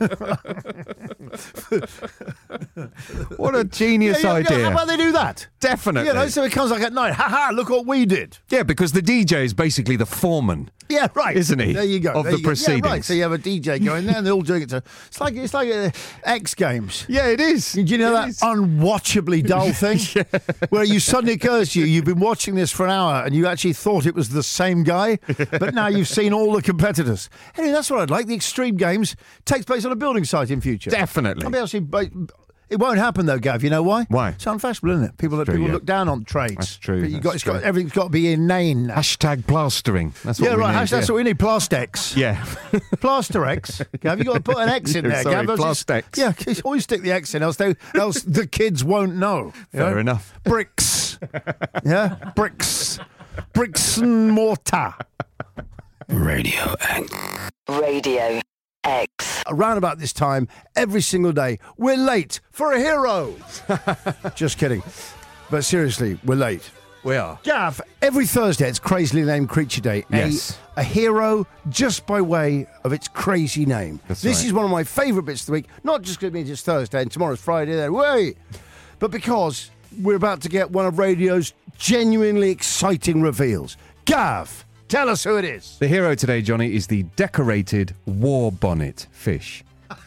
What a genius Yeah, yeah, yeah, idea. how about they do that? Definitely. You know, so it comes like at night. Ha ha! Look what we did. Yeah, because the D J is basically the foreman. Yeah, right. Isn't he? There you go. Of there the you go. Yeah, right. proceedings. So you have a D J going there, and they're all doing it. To, it's like it's like uh, X Games. Yeah, it is. Do you know It that is. unwatchably dull thing? Where you suddenly occurs to you, you've been watching this for an hour and you actually thought it was the same guy, but now you've seen all the competitors. Anyway, that's what I'd like. The Extreme Games takes place on a building site in future. Definitely. I'll be honest with you, but it won't happen though, Gav. You know why? Why? It's unfashionable, isn't it? People, true, people yeah. look down on trades. That's true, But you that's got, it's got, true. everything's got to be inane now. Hashtag plastering. That's what Yeah, we right. need. Hash- That's yeah. what we need. Plastex. Yeah. Plaster X. Gav, you got to put an X in there, Sorry, Gav. Else it's- Plastex. Yeah, you always stick the X in, else they, else the kids won't know. you Fair know? enough. Bricks. Yeah, bricks. Bricks and mortar. Radio X. Radio X. Around about this time, every single day, we're late for a hero. Just kidding. But seriously, we're late. We are. Gav, every Thursday it's Crazily Named Creature Day. A- Yes. A, hero just by way of its crazy name. That's this right. is one of my favourite bits of the week, not just because it means it's Thursday and tomorrow's Friday, there, way, but because we're about to get one of radio's genuinely exciting reveals. Gav, tell us who it is. The hero today, Johnny, is the decorated war bonnet fish.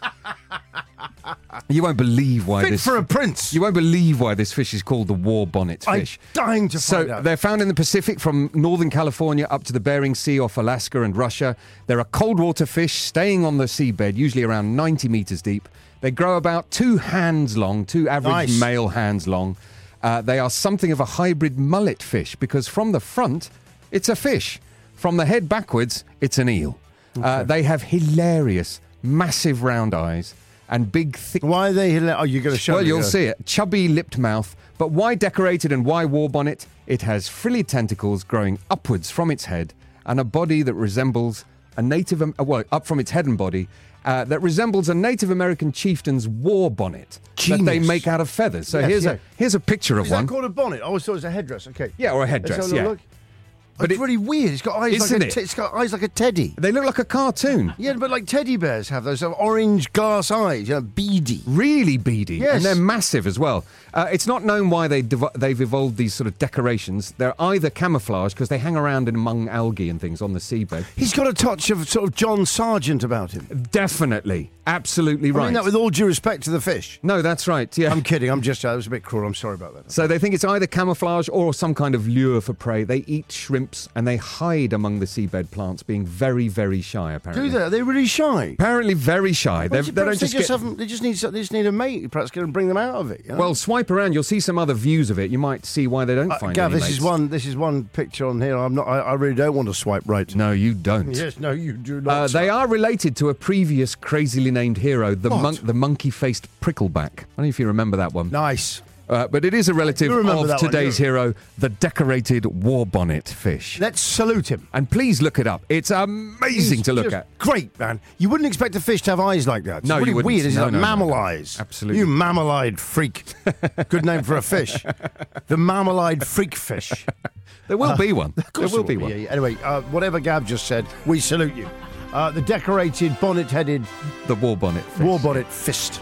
You won't believe why Fit this. for a prince. You won't believe why this fish is called the war bonnet I'm fish. dying to So find out. they're found in the Pacific from northern California up to the Bering Sea off Alaska and Russia. They're a cold water fish staying on the seabed, usually around ninety meters deep. They grow about two hands long, two average Nice. male hands long. Uh, they are something of a hybrid mullet fish because from the front, it's a fish. From the head backwards, it's an eel. Okay. Uh, they have hilarious, massive round eyes and big, thick... Why are they... Hila- oh, you're going to show Well, me you'll that. see it. Chubby lipped mouth. But why decorated and why war bonnet? It has frilly tentacles growing upwards from its head and a body that resembles a Native... Um, well, up from its head and body... Uh, that resembles a Native American chieftain's war bonnet Genius. that they make out of feathers. So Yes, here's yeah. a here's a picture of Is one. that called a bonnet? I always thought it was a headdress. Okay. Yeah, or a Let's headdress. have a Yeah, look. But it's it- really weird. It's got eyes Isn't like a it? te- it's got eyes like a teddy. they look like a cartoon. Yeah, but like teddy bears have those sort of orange glass eyes, you know, beady. Really beady, Yes. and they're massive as well. Uh, it's not known why they dev- they've evolved these sort of decorations. They're either camouflage because they hang around in among algae and things on the seabed. He's got a touch of sort of John Sargent about him. Definitely, absolutely I right. mean that with all due respect to the fish. no, that's right. Yeah. I'm kidding. I'm just. I was a bit cruel. I'm sorry about that. So they think it's either camouflage or some kind of lure for prey. They eat shrimps and they hide among the seabed plants, being very, very shy. Apparently, Do they? Are they really shy? Apparently, very shy. They're- Perhaps they don't they just just get. haven't. They just need. They just need a mate. Perhaps going to bring them out of it. You know? Well, swipe around. You'll see some other views of it. You might see why they don't Uh, find Gav, any this is mates. one. This is one picture on here. I'm not. I, I really don't want to swipe right. No, you don't. Yes. No, you do not. Uh, they swipe. are related to a previous crazily named hero, the What? monk, the monkey-faced prickleback. I don't know if you remember that one. Nice. Uh, but it is a relative You remember of that one, today's you- hero, the decorated war bonnet fish. Let's salute him. And please look it up. It's amazing He's to look just at. Great, man. You wouldn't expect a fish to have eyes like that. It's No, you really wouldn't. weird. It's No, like no, no, mammal no. eyes. Absolutely. You mammal-eyed freak. Good name for a fish. The mammal-eyed freak fish. There will be one. Of There course will there be one. Yeah, yeah. Anyway, uh, whatever Gav just said, we salute you. Uh, the decorated, bonnet-headed, The war bonnet fish. war bonnet fist.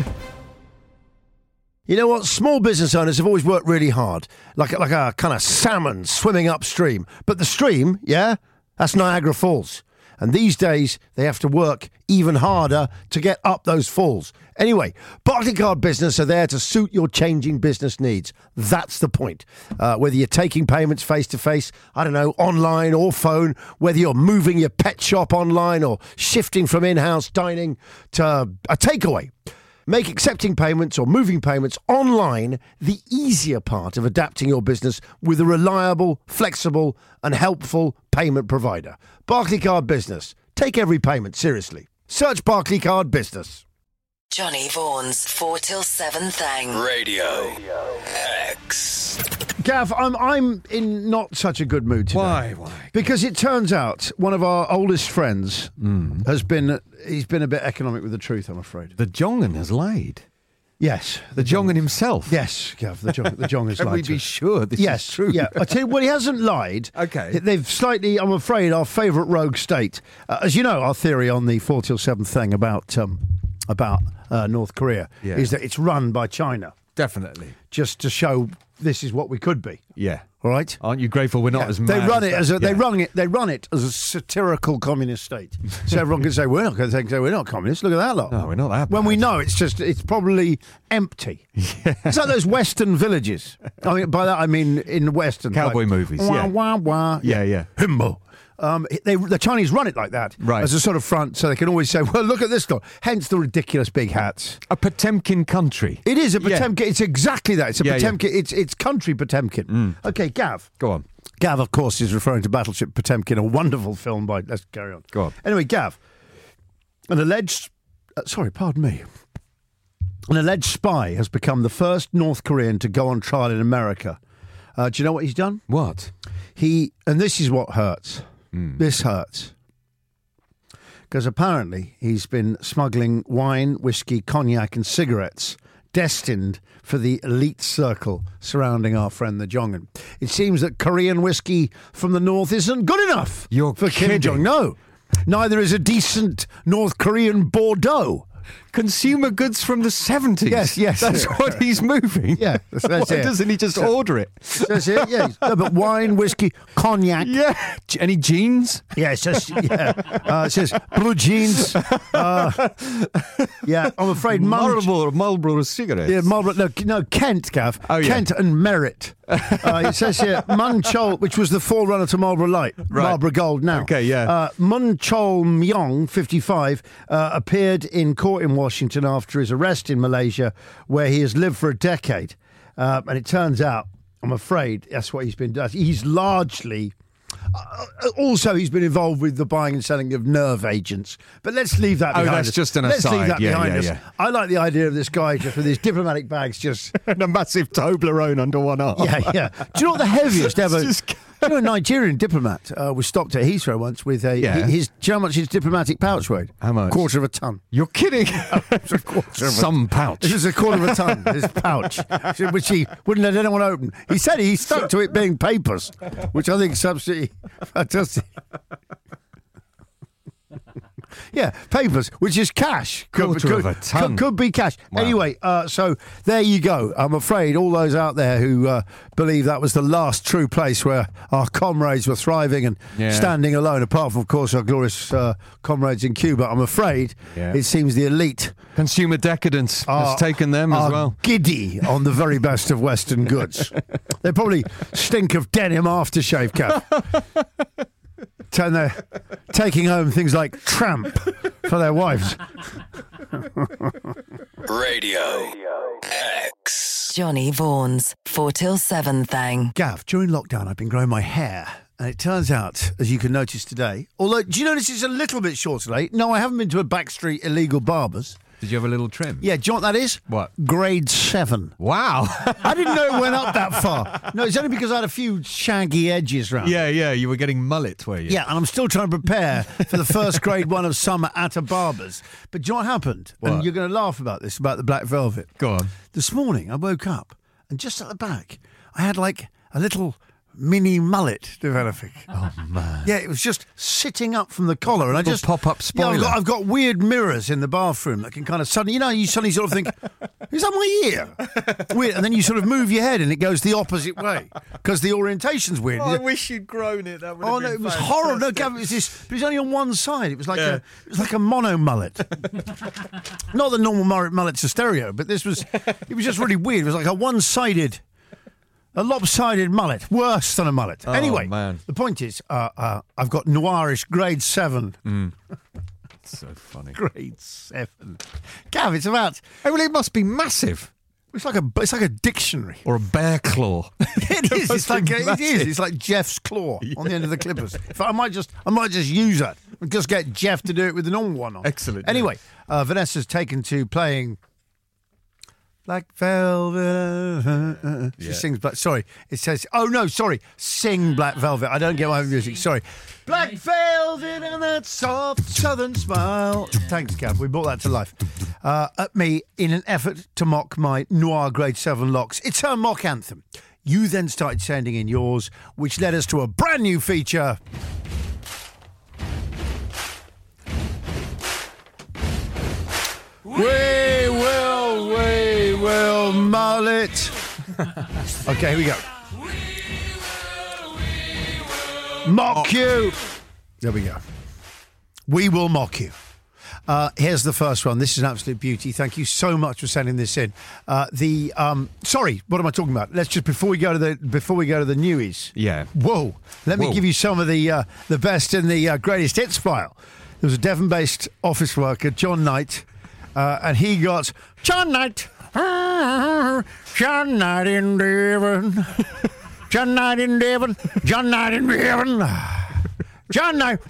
You know what? Small business owners have always worked really hard, like like a kind of salmon swimming upstream. But the stream, yeah, that's Niagara Falls. And these days, they have to work even harder to get up those falls. Anyway, Barclaycard Business are there to suit your changing business needs. That's the point. Uh, whether you're taking payments face-to-face, I don't know, online or phone, whether you're moving your pet shop online or shifting from in-house dining to a takeaway. Make accepting payments or moving payments online the easier part of adapting your business with a reliable, flexible and helpful payment provider. Barclaycard Business. Take every payment seriously. Search Barclaycard Business. Johnny Vaughan's four till seven thing. Radio X. Gav, I'm, I'm in not such a good mood today. Why? Why? Because it turns out one of our oldest friends has been, he's been a bit economic with the truth, I'm afraid. The Jongan has lied. Yes. The Jongan himself. Yes, Gav, the Jong, the Jong has Can lied we to be us. sure this Yes, is true? yeah. I tell you, well, he hasn't lied. Okay. They've slightly, I'm afraid, our favourite rogue state. Uh, as you know, our theory on the four till seven thing about um, about uh, North Korea Yeah. is that it's run by China, Definitely. just to show this is what we could be. Yeah. All right. Aren't you grateful we're not as mad They run as it that? as a, they Yeah. run it they run it as a satirical communist state. So everyone can say we're not going to say we're not communists. Look at that lot. No, we're not that When bad. we know it's just it's probably empty. It's like those Western villages. I mean, by that I mean in Western Cowboy like, movies, Wah yeah. wah wah. Yeah, yeah. Himbo. Um, they, the Chinese run it like that, Right. as a sort of front, so they can always say, "Well, look at this lot." Hence the ridiculous big hats. A Potemkin country. It is a Yeah. Potemkin. It's exactly that. It's a Yeah, yeah. Potemkin. It's it's country Potemkin. Okay, Gav. Go on. Gav, of course, is referring to Battleship Potemkin, a wonderful film by. Let's carry on. Go on. Anyway, Gav, an alleged. Uh, sorry, pardon me. An alleged spy has become the first North Korean to go on trial in America. Uh, do you know what he's done? What? He, and this is what hurts. This hurts. Because apparently he's been smuggling wine, whiskey, cognac, and cigarettes destined for the elite circle surrounding our friend the Jongan. It seems that Korean whiskey from the north isn't good enough You're for Kim kidding. Jong. No, neither is a decent North Korean Bordeaux. Consumer goods from the seventies. Yes, yes. That's what he's moving. Yeah, that's- that's Why it. doesn't he just order it? That's it. Yeah, no, but wine, whiskey, cognac. Yeah. J- Any jeans? Yeah, it says, yeah. Uh, it says blue jeans. Uh, yeah, I'm afraid Mum. Marlboro, Marlboro cigarettes. Yeah, Marlboro. No, no, Kent, Gav. Oh, yeah. Kent and Merritt. Uh, it says here Munchol, which was the forerunner to Marlboro Light, Right. Marlboro Gold now. Okay, yeah. Uh, Munchol Myong, fifty-five, uh, appeared in court in Washington after his arrest in Malaysia, where he has lived for a decade. Uh, and it turns out, I'm afraid, that's what he's been doing. He's largely... Uh, also, he's been involved with the buying and selling of nerve agents. But let's leave that Oh, behind that's us. just an let's aside. leave that Yeah, behind yeah, us. yeah. I like the idea of this guy just with his diplomatic bags just... And a massive Toblerone under one arm. Yeah, yeah. Do you know what the heaviest ever... just- Do you know, a Nigerian diplomat uh, was stopped at Heathrow once with a... Yeah. His, do you know how much his diplomatic pouch weighed? How much? Quarter of a ton. You're kidding. It's a quarter of a Some pouch. This is a quarter of a ton, his pouch, which he wouldn't let anyone open. He said he stuck to it being papers, which I think is absolutely fantastic. Yeah, papers, which is cash. Quarter of a ton. Could, could be cash. Wow. Anyway, uh, so there you go. I'm afraid all those out there who uh, believe that was the last true place where our comrades were thriving and Yeah. standing alone, apart from, of course, our glorious uh, comrades in Cuba, I'm afraid Yeah. it seems the elite Consumer decadence has taken them as are well. giddy on the very best of Western goods. They probably stink of denim aftershave, Cap. And they're taking home things like Tramp for their wives. Radio X. Johnny Vaughan's four till seven thing. Gav, during lockdown, I've been growing my hair. And it turns out, as you can notice today, although, do you notice it's a little bit short today? No, I haven't been to a backstreet illegal barber's. Did you have a little trim? Yeah, do you know what that is? What? Grade seven. Wow. I didn't know it went up that far. No, it's only because I had a few shaggy edges round. yeah, yeah. You were getting mullet, were you? Yeah, and I'm still trying to prepare for the first grade one of summer at a barber's. But do you know what happened? What? And you're going to laugh about this, about the black velvet. Go on. This morning, I woke up, and just at the back, I had like a little mini mullet developing. Oh, man. Yeah, it was just sitting up from the collar, and I Little just pop-up Yeah, I've, spoiler. got, I've got weird mirrors in the bathroom that can kind of suddenly, you know, you suddenly sort of think, is that my ear? Weird, and then you sort of move your head, and it goes the opposite way because the orientation's weird. Oh, I wish you'd grown it. That would have Oh been no, it was fantastic. horrible. No, Gavin, it was this, but it was only on one side. It was like Yeah. a, it was like a mono mullet. Not the normal mullet, mullet's a stereo, but this was, it was just really weird. It was like a one-sided, a lopsided mullet, worse than a mullet. Oh, anyway, man. the point is, uh, uh, I've got noirish grade seven. So funny. Grade seven. Gav, it's about. Oh, well, it must be massive. It's like a, it's like a dictionary. Or a bear claw. It is. must It's like be it is. massive. It's like Jeff's claw on the end of the clippers. In fact, I might just, I might just use that. And just get Jeff to do it with the normal one on. Excellent, yeah. Anyway, uh, Vanessa's taken to playing Black Velvet. uh, uh, uh. She Yeah. sings Black. Sorry, it says. Oh no, sorry. Sing Black Velvet. I don't get my music. Sorry. Black Velvet and that soft southern smile. Thanks, Gav. We brought that to life. Uh, at me in an effort to mock my noir grade seven locks. It's her mock anthem. You then started sending in yours, which led us to a brand new feature. We will, we will mull it. Okay, here we go. Mock you. There we go. We will mock you. Uh, here's the first one. This is an absolute beauty. Thank you so much for sending this in. Uh, the um, sorry, what am I talking about? Let's just before we go to the before we go to the newies. Yeah. Whoa. Let me Whoa. give you some of the uh, the best in the uh, greatest hits file. There was a Devon-based office worker, John Knight, uh, and he got John Knight, John Knight in Devon, John Knight in Devon, John Knight in Devon, John Knight,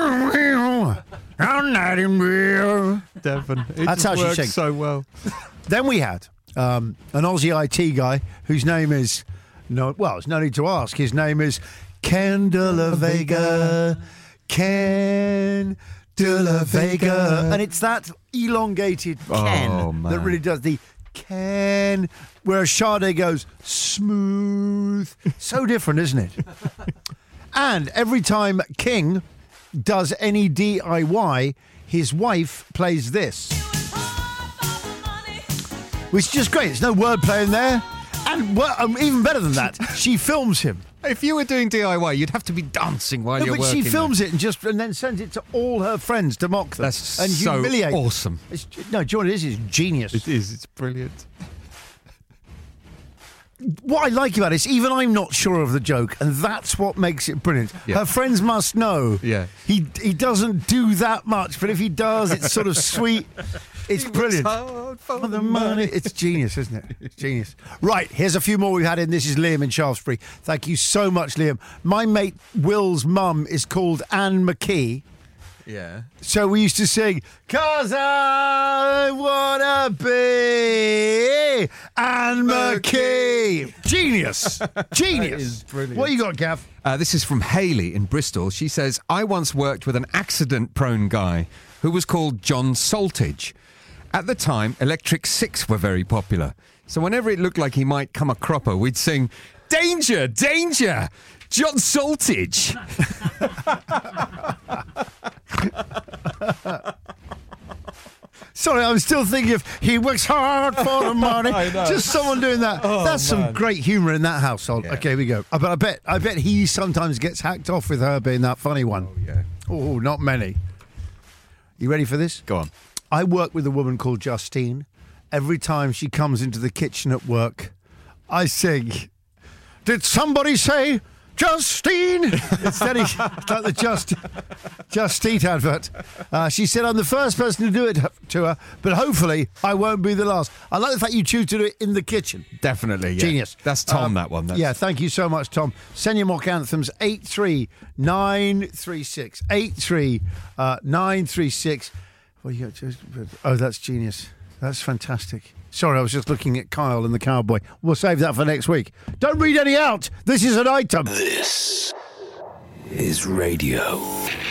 John Knight in Devon. Devon. It That's just how she works sings. so well. Then we had um, an Aussie I T guy whose name is no. Well, it's no need to ask. His name is Ken de la Vega. Ken de la Vega, and it's that elongated Ken Oh, man. that really does the Ken. Whereas Sade goes smooth. So different, isn't it? And every time King does any D I Y, his wife plays this. Which is just great. There's no wordplay in there. And well, um, even better than that, she films him. If you were doing D I Y, you'd have to be dancing while No, you're but working. she films it and just and then sends it to all her friends to mock them. That's and so humiliate them. awesome. It's, no, John, it is. It's genius. It is. It's brilliant. What I like about it is even I'm not sure of the joke, and that's what makes it brilliant. Yeah. Her friends must know. Yeah. He he doesn't do that much, but if he does, it's sort of sweet. It's He brilliant. works hard for For the money. It's genius, isn't it? It's genius. Right, here's a few more we've had in. This is Liam in Shaftesbury. Thank you so much, Liam. My mate Will's mum is called Anne McKee. Yeah. So we used to sing, "'Cause I wanna be Anne McKee." Genius. Genius. is brilliant. What you got, Gav? Uh, this is from Hayley in Bristol. She says, I once worked with an accident-prone guy who was called John Saltage. At the time, Electric Six were very popular. So whenever it looked like he might come a cropper, we'd sing, "Danger, danger, John Saltage." Sorry, I'm still thinking of "he works hard for the money." I know. Just someone doing that. Oh, That's some man. great humour in that household. Yeah. Okay, here we go. I bet, I bet, I bet he sometimes gets hacked off with her being that funny one. Oh, yeah. Oh, not many. You ready for this? Go on. I work with a woman called Justine. Every time she comes into the kitchen at work, I sing, "Did somebody say Justine?" Instead of it's like the Just Just Eat advert. Uh, she said, "I'm the first person to do it to her, but hopefully I won't be the last." I like the fact you choose to do it in the kitchen. Definitely, yeah. Genius. That's Tom, Um, that one. That's... Yeah, thank you so much, Tom. Send your mock anthems, eight three nine three six. eight three nine three six. What do you got? Oh, that's genius. That's fantastic. Sorry, I was just looking at Kyle and the cowboy. We'll save that for next week. Don't read any out. This is an item. This is Radio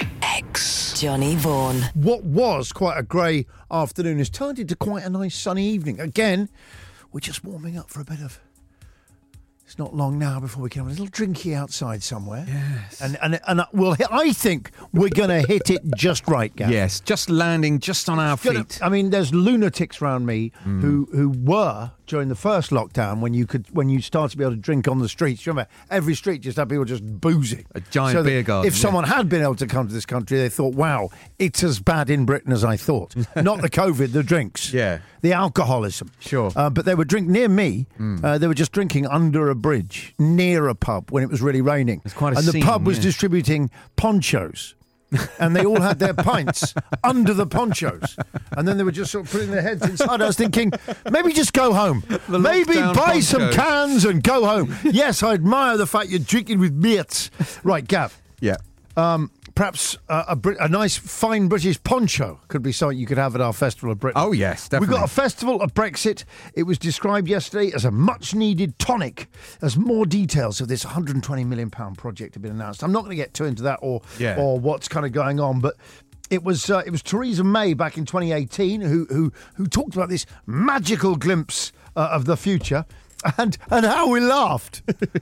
X. Johnny Vaughan. What was quite a grey afternoon has turned into quite a nice sunny evening. Again, we're just warming up for a bit of... It's not long now before we can have a little drinky outside somewhere. Yes. And and and we'll hit, I think we're going to hit it just right, Gav. Yes, just landing just on our Gonna- feet. I mean, there's lunatics around me Mm. who who were during the first lockdown when you could when you started to be able to drink on the streets. You remember every street just had people just boozing. A giant So that beer garden, If yeah. someone had been able to come to this country, they thought, "Wow, it's as bad in Britain as I thought." Not the COVID, the drinks, Yeah. the alcoholism. Sure. Uh, but they were drink near me. Mm. Uh, they were just drinking under a bridge near a pub when it was really raining. It's quite a and the scene, pub was yeah. distributing ponchos. And they all had their pints under the ponchos. And then they were just sort of putting their heads inside. I was thinking, maybe just go home. The Maybe lockdown buy some ponchos. cans and go home. Yes, I admire the fact you're drinking with mates. Right, Gav. Yeah. Um, perhaps uh, a, Brit- a nice, fine British poncho could be something you could have at our Festival of Britain. Oh, yes, definitely. We've got a Festival of Brexit. It was described yesterday as a much-needed tonic, as more details of this one hundred twenty million pounds project have been announced. I'm not going to get too into that or Yeah. or what's kind of going on, but it was uh, it was Theresa May back in twenty eighteen who who who talked about this magical glimpse uh, of the future. And and how we laughed.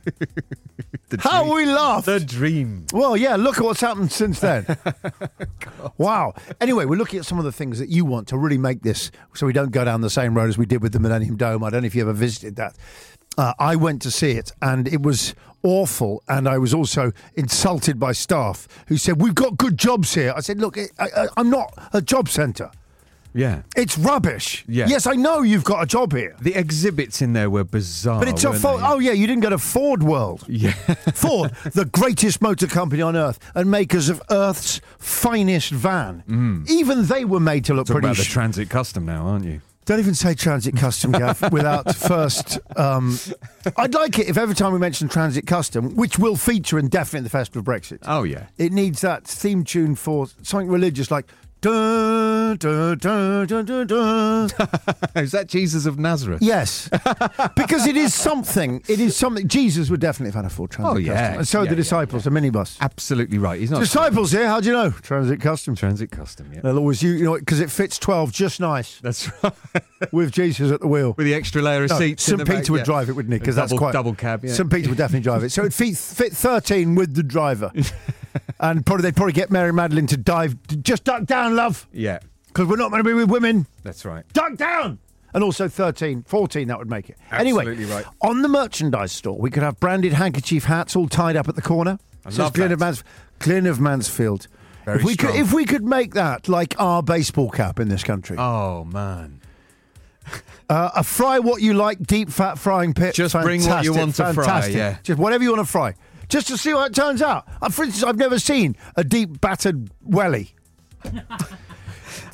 The How dream. we laughed. The dream. Well, yeah, look at what's happened since then. Wow. Anyway, we're looking at some of the things that you want to really make this so we don't go down the same road as we did with the Millennium Dome. I don't know if you ever visited that. Uh, I went to see it and it was awful, and I was also insulted by staff who said, "We've got good jobs here." I said, "Look, I, I, I'm not a job centre. Yeah. It's rubbish." Yeah. Yes, I know you've got a job here. The exhibits in there were bizarre. But it's a weren't Ford. they? Oh, yeah, you didn't go to Ford World. Yeah. Ford, the greatest motor company on earth and makers of Earth's finest van. Even they were made to look Talking pretty about the sh- Transit Custom now, aren't you? Don't even say Transit Custom, Gav, without first... Um, I'd like it if every time we mention Transit Custom, which will feature indefinitely in the Festival of Brexit, Oh, yeah. it needs that theme tune for something religious like... Dun, dun, dun, dun, dun, dun. Is that Jesus of Nazareth? Yes, because it is something. It is something. Jesus would definitely have had a full Transit Oh, yeah. Custom. And so Yeah, the yeah, disciples, a minibus. Absolutely right. He's not Disciples here, how do you know? Transit Custom. Transit Custom, yeah. They'll always, you, you know, because it fits twelve just nice That's right. with Jesus at the wheel. With the extra layer of No, seats. in St the Peter back, would yeah. drive it, wouldn't he? Because A that's double- quite double cab, yeah. St Peter would definitely drive it. So it'd fit, fit thirteen with the driver, and probably they'd probably get Mary Magdalene to dive. Just duck down, love, Yeah, because we're not going to be with women. that's right. Duck down. And also thirteen, fourteen, that would make it. Absolutely anyway, right. on the merchandise store, we could have branded handkerchief hats all tied up at the corner. I Says love Glyn that. of, Mans- Glyn of Mansfield. Very if we could, strong. if we could make that like our baseball cap in this country, Oh, man. uh, a fry what you like, deep fat frying pit. Just bring what you Fantastic, want to fry, fantastic. yeah. Just whatever you want to fry, just to see how it turns out. Uh, for instance, I've never seen a deep battered welly.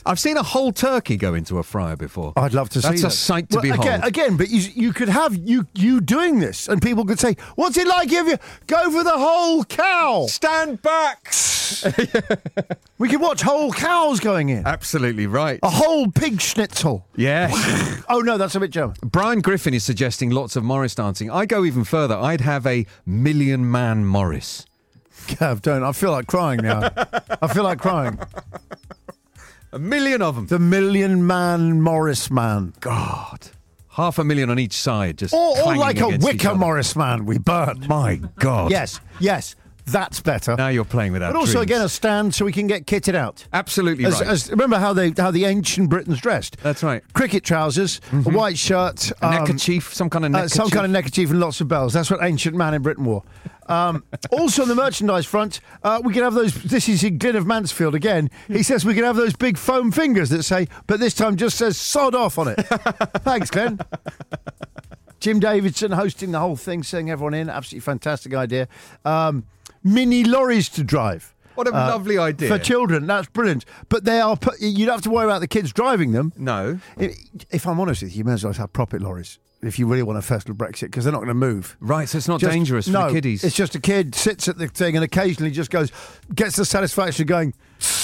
I've seen a whole turkey go into a fryer before. I'd love to see That's that. a sight to well, behold. Again, again, but you you could have you you doing this, and people could say, "What's it like if you go for the whole cow?" Stand back! We could watch whole cows going in. Absolutely right. A whole pig schnitzel. Yes. Oh no, that's a bit German. Brian Griffin is suggesting lots of Morris dancing. I go even further. I'd have a million man Morris. Gav, don't. I feel like crying now. I feel like crying. A million of them. The million man Morris man. God. Half a million on each side, just Or, or clanging like a against each wicker other. Morris man we burn. My God. Yes, yes, that's better. Now you're playing with our But also, dreams. again, a stand so we can get kitted out. Absolutely As, right. as, remember how they how the ancient Britons dressed? That's right. Cricket trousers, a white shirt, A um, neckerchief, some kind of uh, neckerchief. some kind of neckerchief and lots of bells. That's what ancient man in Britain wore. Um, also, on the merchandise front, uh, we can have those. This is in Glyn of Mansfield again. He says we can have those big foam fingers that say, but this time just says "sod off" on it. Thanks, Glenn. Jim Davidson hosting the whole thing, sending everyone in. Absolutely fantastic idea. Um, mini lorries to drive. What a lovely idea. For children. That's brilliant. But they are. pu- You don't have to worry about the kids driving them. No. If, if I'm honest with you, you may as well have profit lorries if you really want a festival Brexit, because they're not going to move. Right, so it's not Just- dangerous for no, the kiddies. It's just a kid sits at the thing and occasionally just goes, gets the satisfaction of going.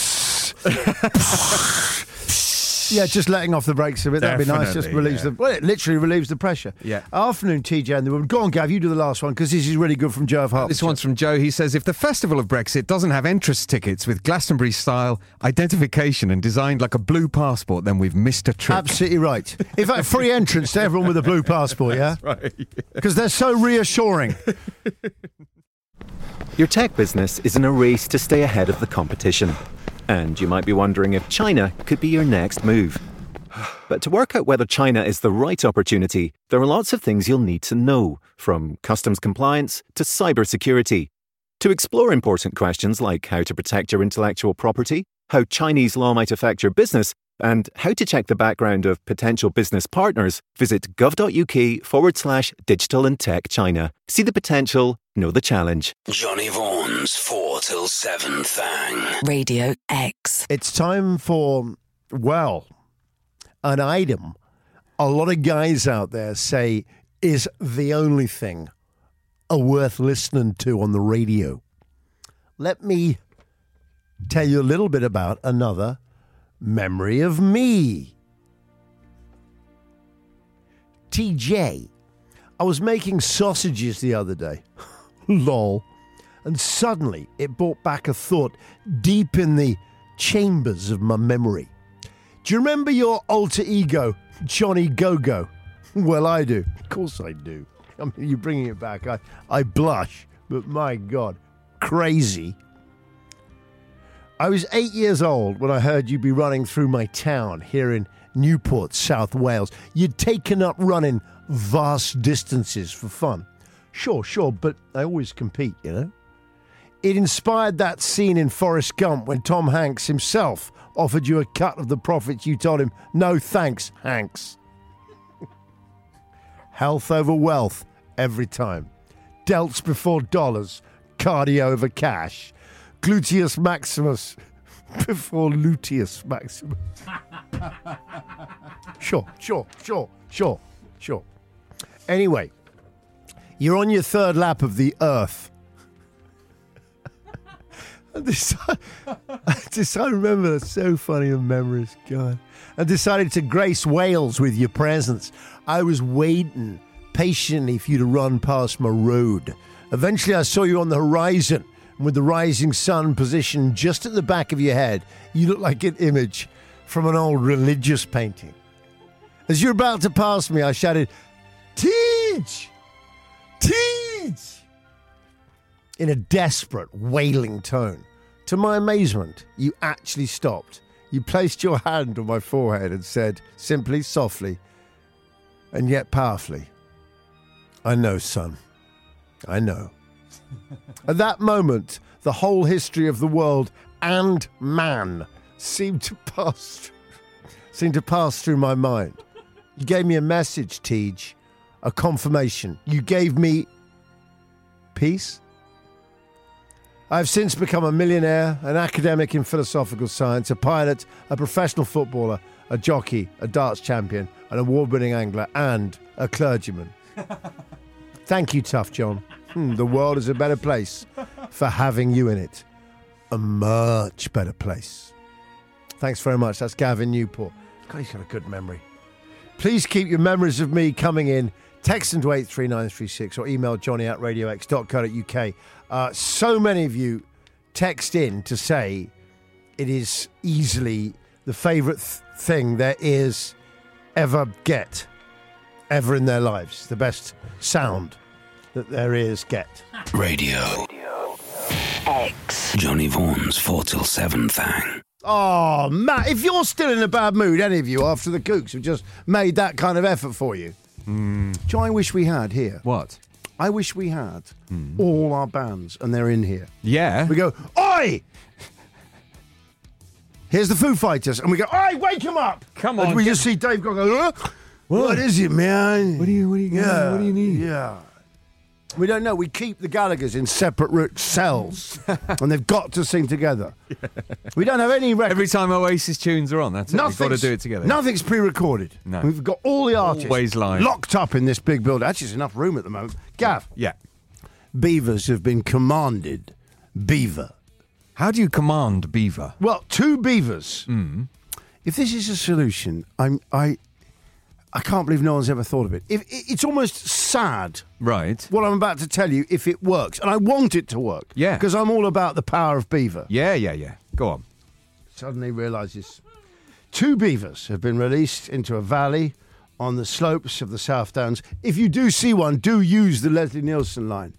Yeah, just letting off the brakes a bit. That'd be nice. Just Definitely, relieves yeah. the. Well, it literally relieves the pressure. Yeah. Afternoon, T J and the woman. Go on, Gav. You do the last one because this is really good from Joe of Hertfordshire. This one's from Joe. He says, if the Festival of Brexit doesn't have entrance tickets with Glastonbury-style identification and designed like a blue passport, then we've missed a trick. Absolutely right. In fact, free entrance to everyone with a blue passport. Yeah, Right. because they're so reassuring. Your tech business is in a race to stay ahead of the competition. And you might be wondering if China could be your next move. But to work out whether China is the right opportunity, there are lots of things you'll need to know, from customs compliance to cybersecurity. To explore important questions like how to protect your intellectual property, how Chinese law might affect your business, and how to check the background of potential business partners, visit gov.uk forward slash digital and tech China. See the potential, know the challenge. Johnny Vaughan's four till seven thang. Radio X. It's time for, well, an item a lot of guys out there say is the only thing are worth listening to on the radio. Let me tell you a little bit about another memory of me. T J, I was making sausages the other day. Lol. And suddenly it brought back a thought deep in the chambers of my memory. Do you remember your alter ego, Johnny Go-Go? Well, I do. Of course I do. I mean, you're bringing it back. I, I blush, but my God, crazy. I was eight years old when I heard you'd be running through my town here in Newport, South Wales. You'd taken up running vast distances for fun. Sure, sure, but I always compete, you know? It inspired that scene in Forrest Gump when Tom Hanks himself offered you a cut of the profits. You told him, no thanks, Hanks. Health over wealth every time. Delts before dollars, cardio over cash. Gluteus maximus before luteus maximus. Sure, sure, sure, sure, sure. Anyway, you're on your third lap of the Earth. I decided, I decided, remember, that's so funny in memories, God. I decided to grace Wales with your presence. I was waiting patiently for you to run past my road. Eventually, I saw you on the horizon, and with the rising sun positioned just at the back of your head, you looked like an image from an old religious painting. As you're about to pass me, I shouted, Teach! Teach! In a desperate, wailing tone. To my amazement, you actually stopped. You placed your hand on my forehead and said, simply, softly, and yet powerfully, I know, son. I know. At that moment, the whole history of the world and man seemed to pass, seemed to pass through my mind. You gave me a message, Tej, a confirmation. You gave me peace. I've since become a millionaire, an academic in philosophical science, a pilot, a professional footballer, a jockey, a darts champion, an award-winning angler, and a clergyman. Thank you, Tough John. Hmm, the world is a better place for having you in it. A much better place. Thanks very much. That's Gavin Newport. God, he's got a good memory. Please keep your memories of me coming in. Text them to eight three nine three six or email johnny at radio x dot co dot uk. Uh, so many of you text in to say it is easily the favourite th- thing their ears ever get, ever in their lives. The best sound that their ears get. Radio X. Johnny Vaughan's four till seven thing. Oh, Matt, if you're still in a bad mood, any of you, after the Kooks have just made that kind of effort for you, Mm. do you know what I wish we had here? What? I wish we had all our bands, and they're in here. Yeah. We go, oi! Here's the Foo Fighters, and we go, oi, wake him up! Come And on, we get- just see Dave go, huh? What is it, man? What do you? What do you? Yeah, What do you need? Yeah. We don't know. We keep the Gallaghers in separate root cells, and they've got to sing together. We don't have any records. Every time Oasis tunes are on, that's it. We've got to do it together. Nothing's pre-recorded. No. We've got all the artists Always live. locked up in this big building. Actually, there's enough room at the moment. Gav, Yeah. beavers have been commanded beaver. How do you command beaver? Well, two beavers. Mm. If this is a solution, I'm I I can't believe no one's ever thought of it. If it- it's almost sad Right. what I'm about to tell you if it works, and I want it to work. Yeah. Because I'm all about the power of beaver. Yeah, yeah, yeah. Go on. Suddenly realises two beavers have been released into a valley on the slopes of the South Downs. If you do see one, do use the Leslie Nielsen line.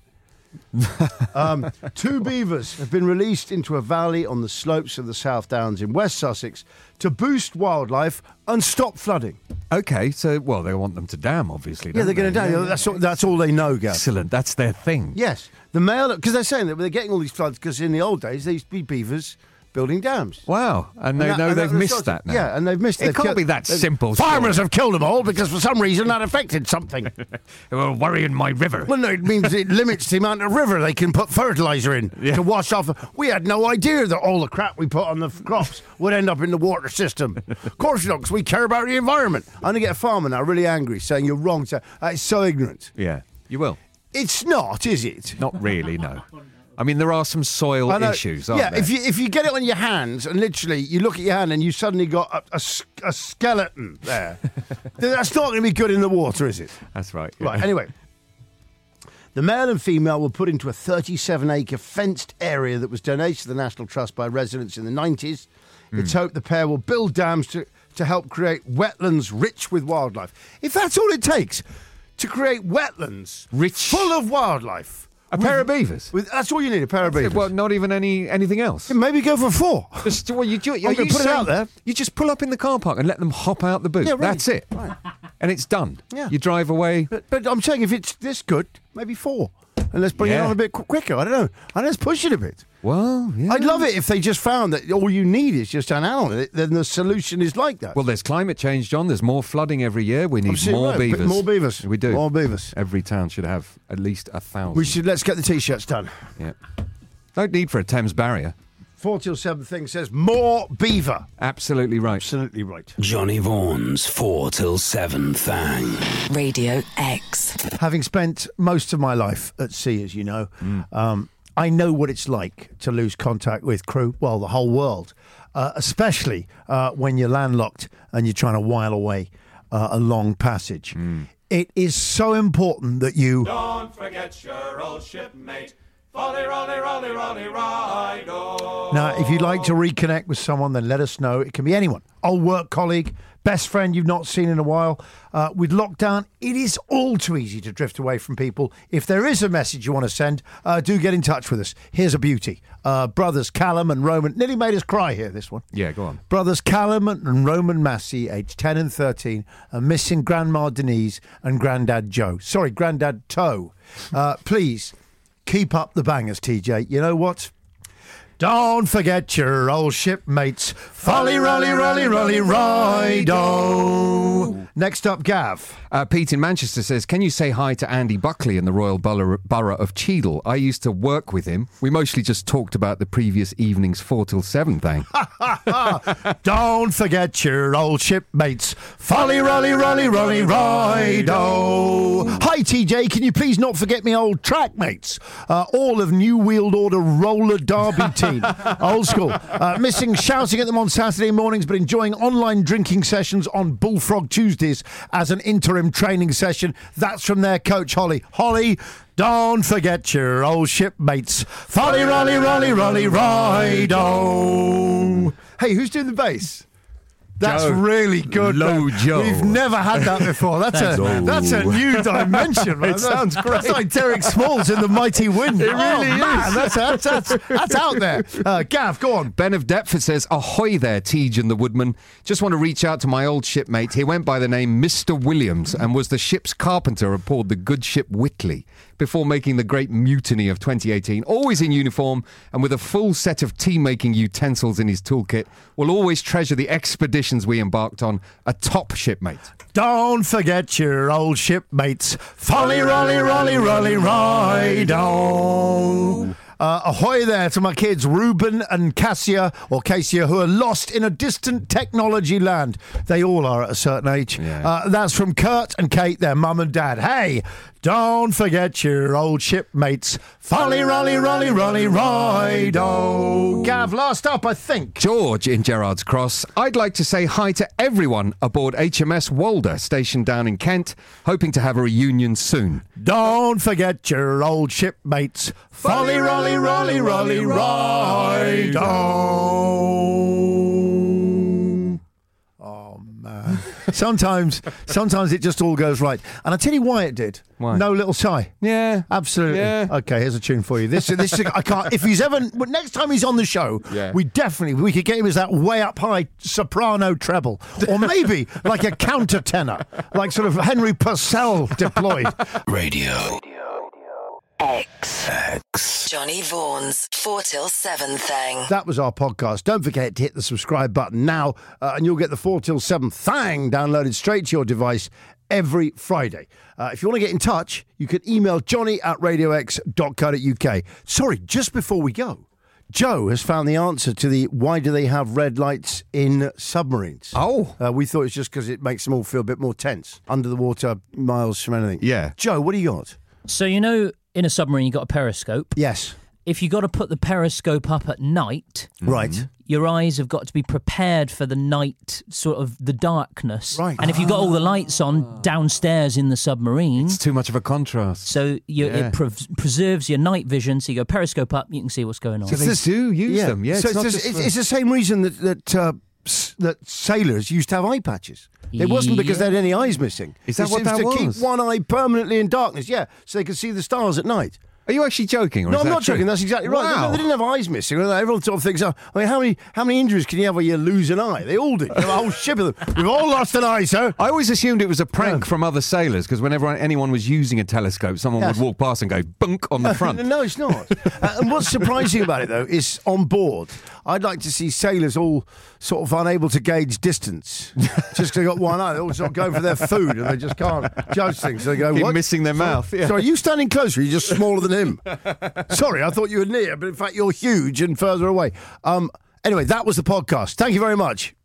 um, two beavers have been released into a valley on the slopes of the South Downs in West Sussex to boost wildlife and stop flooding. Okay, so well, they want them to dam, obviously. Yeah, don't they're going to they? die. That's all, that's all they know, Gav. Excellent. That's their thing. Yes, the male, because they're saying that they're getting all these floods because in the old days there used to be beavers building dams. Wow, and they And that- know and they've that missed resulted- that now. Yeah, and they've missed. It they've can't killed- be that they've- simple, Farmers surely. have killed them all because for some reason that affected something. They were worrying my river. Well, no, it means it limits the amount of river they can put fertiliser in Yeah. to wash off. We had no idea that all the crap we put on the f- crops would end up in the water system. Of course you don't, because we care about the environment. I'm going to get a farmer now really angry saying you're wrong. So, that's so ignorant. Yeah, you will. It's not, is it? Not really, no. I mean, there are some soil I know. issues, aren't yeah, there? if you if you get it on your hands and literally you look at your hand and you suddenly got a, a s- a skeleton there, then that's not going to be good in the water, is it? That's right. yeah. Right. Anyway, the male and female were put into a thirty-seven acre fenced area that was donated to the National Trust by residents in the nineties. It's hoped the pair will build dams to to help create wetlands rich with wildlife. If that's all it takes to create wetlands Rich. full of wildlife. A pair of beavers? With, that's all you need, a pair of beavers. Well, not even any anything else. Maybe go for four. Just, well, you do, I'm gonna you put it say- out there. You just pull up in the car park and let them hop out the boot. Yeah, really. That's it. Right. And it's done. Yeah. You drive away. But, but I'm saying if it's this good, maybe four. And let's bring it Yeah. on a bit qu- quicker. I don't know. And let's push it a bit. Well, yeah. I'd love it if they just found that all you need is just an animal. Then the solution is like that. Well, there's climate change, John. There's more flooding every year. We need Absolutely more right. Bit beavers. more beavers. We do. More beavers. Every town should have at least a thousand. We should let's get the t-shirts done. Yeah. No need for a Thames barrier. Four till seven thing says more beaver. Absolutely right. Absolutely right. Johnny Vaughan's four till seven thing. Radio X. Having spent most of my life at sea, as you know, um, I know what it's like to lose contact with crew. Well, the whole world, uh, especially uh, when you're landlocked and you're trying to while away uh, a long passage. It is so important that you. Don't forget your old shipmate. Folly, rolly, rolly, rolly, ride on. Now, if you'd like to reconnect with someone, then let us know. It can be anyone. Old work colleague, best friend you've not seen in a while. Uh, with lockdown, it is all too easy to drift away from people. If there is a message you want to send, uh, do get in touch with us. Here's a beauty. Uh, brothers Callum and Roman, nearly made us cry here, this one. Yeah, go on. Brothers Callum and Roman Massey, aged ten and thirteen, are missing Grandma Denise and Grandad Joe. Sorry, Grandad Toe. Uh, please, keep up the bangers, T J. You know what? Don't forget your old shipmates. Folly, rolly, rolly, rolly, rido. Next up, Gav. Uh, Pete in Manchester says, can you say hi to Andy Buckley in the Royal Borough, Borough of Cheadle? I used to work with him. We mostly just talked about the previous evening's four till seven thing. Don't forget your old shipmates. Folly, rolly, rolly, rolly, rido. Hi, T J. Can you please not forget me old track mates? Uh, all of New Wheeled Order Roller Derby team. Old school. Uh, missing shouting at them on Saturday mornings, but enjoying online drinking sessions on Bullfrog Tuesdays as an interim training session. That's from their coach, Holly. Holly, don't forget your old shipmates. Folly, rolly, rolly, rolly, rido. Hey, who's doing the bass? That's Joe. really good. Low man. Joe. We've never had that before. That's a Low. that's a new dimension. Man. It sounds great. That's like Derek Smalls in The Mighty Wind. It oh, really man, is. That's, that's, that's, that's out there. Uh, Gav, go on. Ben of Deptford says, ahoy there, Tej and the Woodman. Just want to reach out to my old shipmate. He went by the name Mister Williams and was the ship's carpenter aboard the good ship Whitley before making the great mutiny of twenty eighteen. Always in uniform and with a full set of tea-making utensils in his toolkit. Will always treasure the expeditions we embarked on. A top shipmate. Don't forget your old shipmates. Folly, rolly, rolly, rolly, rido. Uh, ahoy there to my kids, Ruben and Cassia, or Cassia, who are lost in a distant technology land. They all are at a certain age. Yeah. Uh, that's from Kurt and Kate, their mum and dad. Hey, don't forget your old shipmates. Folly, rolly, rolly, rolly, rido. Gav, last up, I think. George in Gerrard's Cross. I'd like to say hi to everyone aboard H M S Walder, stationed down in Kent, hoping to have a reunion soon. Don't forget your old shipmates. Folly, rolly, rolly, rolly, rido. Oh, man. Sometimes, sometimes it just all goes right. And I'll tell you why it did. Why? No Little Sigh. Yeah. Absolutely. Yeah. Okay, here's a tune for you. This, this is, I can't, if he's ever, but next time he's on the show, Yeah. we definitely, we could get him as that way up high soprano treble. Or maybe like a counter tenor, like sort of Henry Purcell deployed. Radio X. X. Johnny Vaughan's four till seven thing. That was our podcast. Don't forget to hit the subscribe button now, uh, and you'll get the four till seven thang downloaded straight to your device every Friday. Uh, if you want to get in touch, you can email johnny at radio x dot co dot uk. Sorry, just before we go, Joe has found the answer to the why do they have red lights in submarines? Oh. Uh, we thought it's just because it makes them all feel a bit more tense, under the water, miles from anything. Yeah. Joe, what do you got? So, you know, in a submarine, you got a periscope. Yes. If you got to put the periscope up at night, Right. your eyes have got to be prepared for the night, sort of the darkness. Right. And if you've got all the lights on downstairs in the submarine, It's too much of a contrast. so you, Yeah. it pre- preserves your night vision. So you go periscope up, you can see what's going on. So they do use them, yeah. So It's not it's, just it's, for- it's the same reason that that, uh, s- that sailors used to have eye patches. It wasn't because they had any eyes missing. Is that It what was that to was? keep one eye permanently in darkness, yeah, so they could see the stars at night. Are you actually joking? Or No, is I'm that not true? joking. That's exactly right. They- Wow. They, didn't have eyes missing. Everyone sort of thinks, oh, I mean, how many how many injuries can you have where you lose an eye? They all did. A whole ship of them. We've all lost an eye, sir. I always assumed it was a prank No. from other sailors because whenever anyone was using a telescope, someone Yes. would walk past and go bunk on the front. No, it's not. uh, and what's surprising about it, though, is on board, I'd like to see sailors all sort of unable to gauge distance. Just because they've got one eye. They're all sort of going for their food and they just can't judge things. So they go, Keep what? missing their Sorry- mouth, yeah. Sorry, are you standing closer? Are you just smaller than him? Sorry, I thought you were near, but in fact you're huge and further away. Um, anyway, that was the podcast. Thank you very much.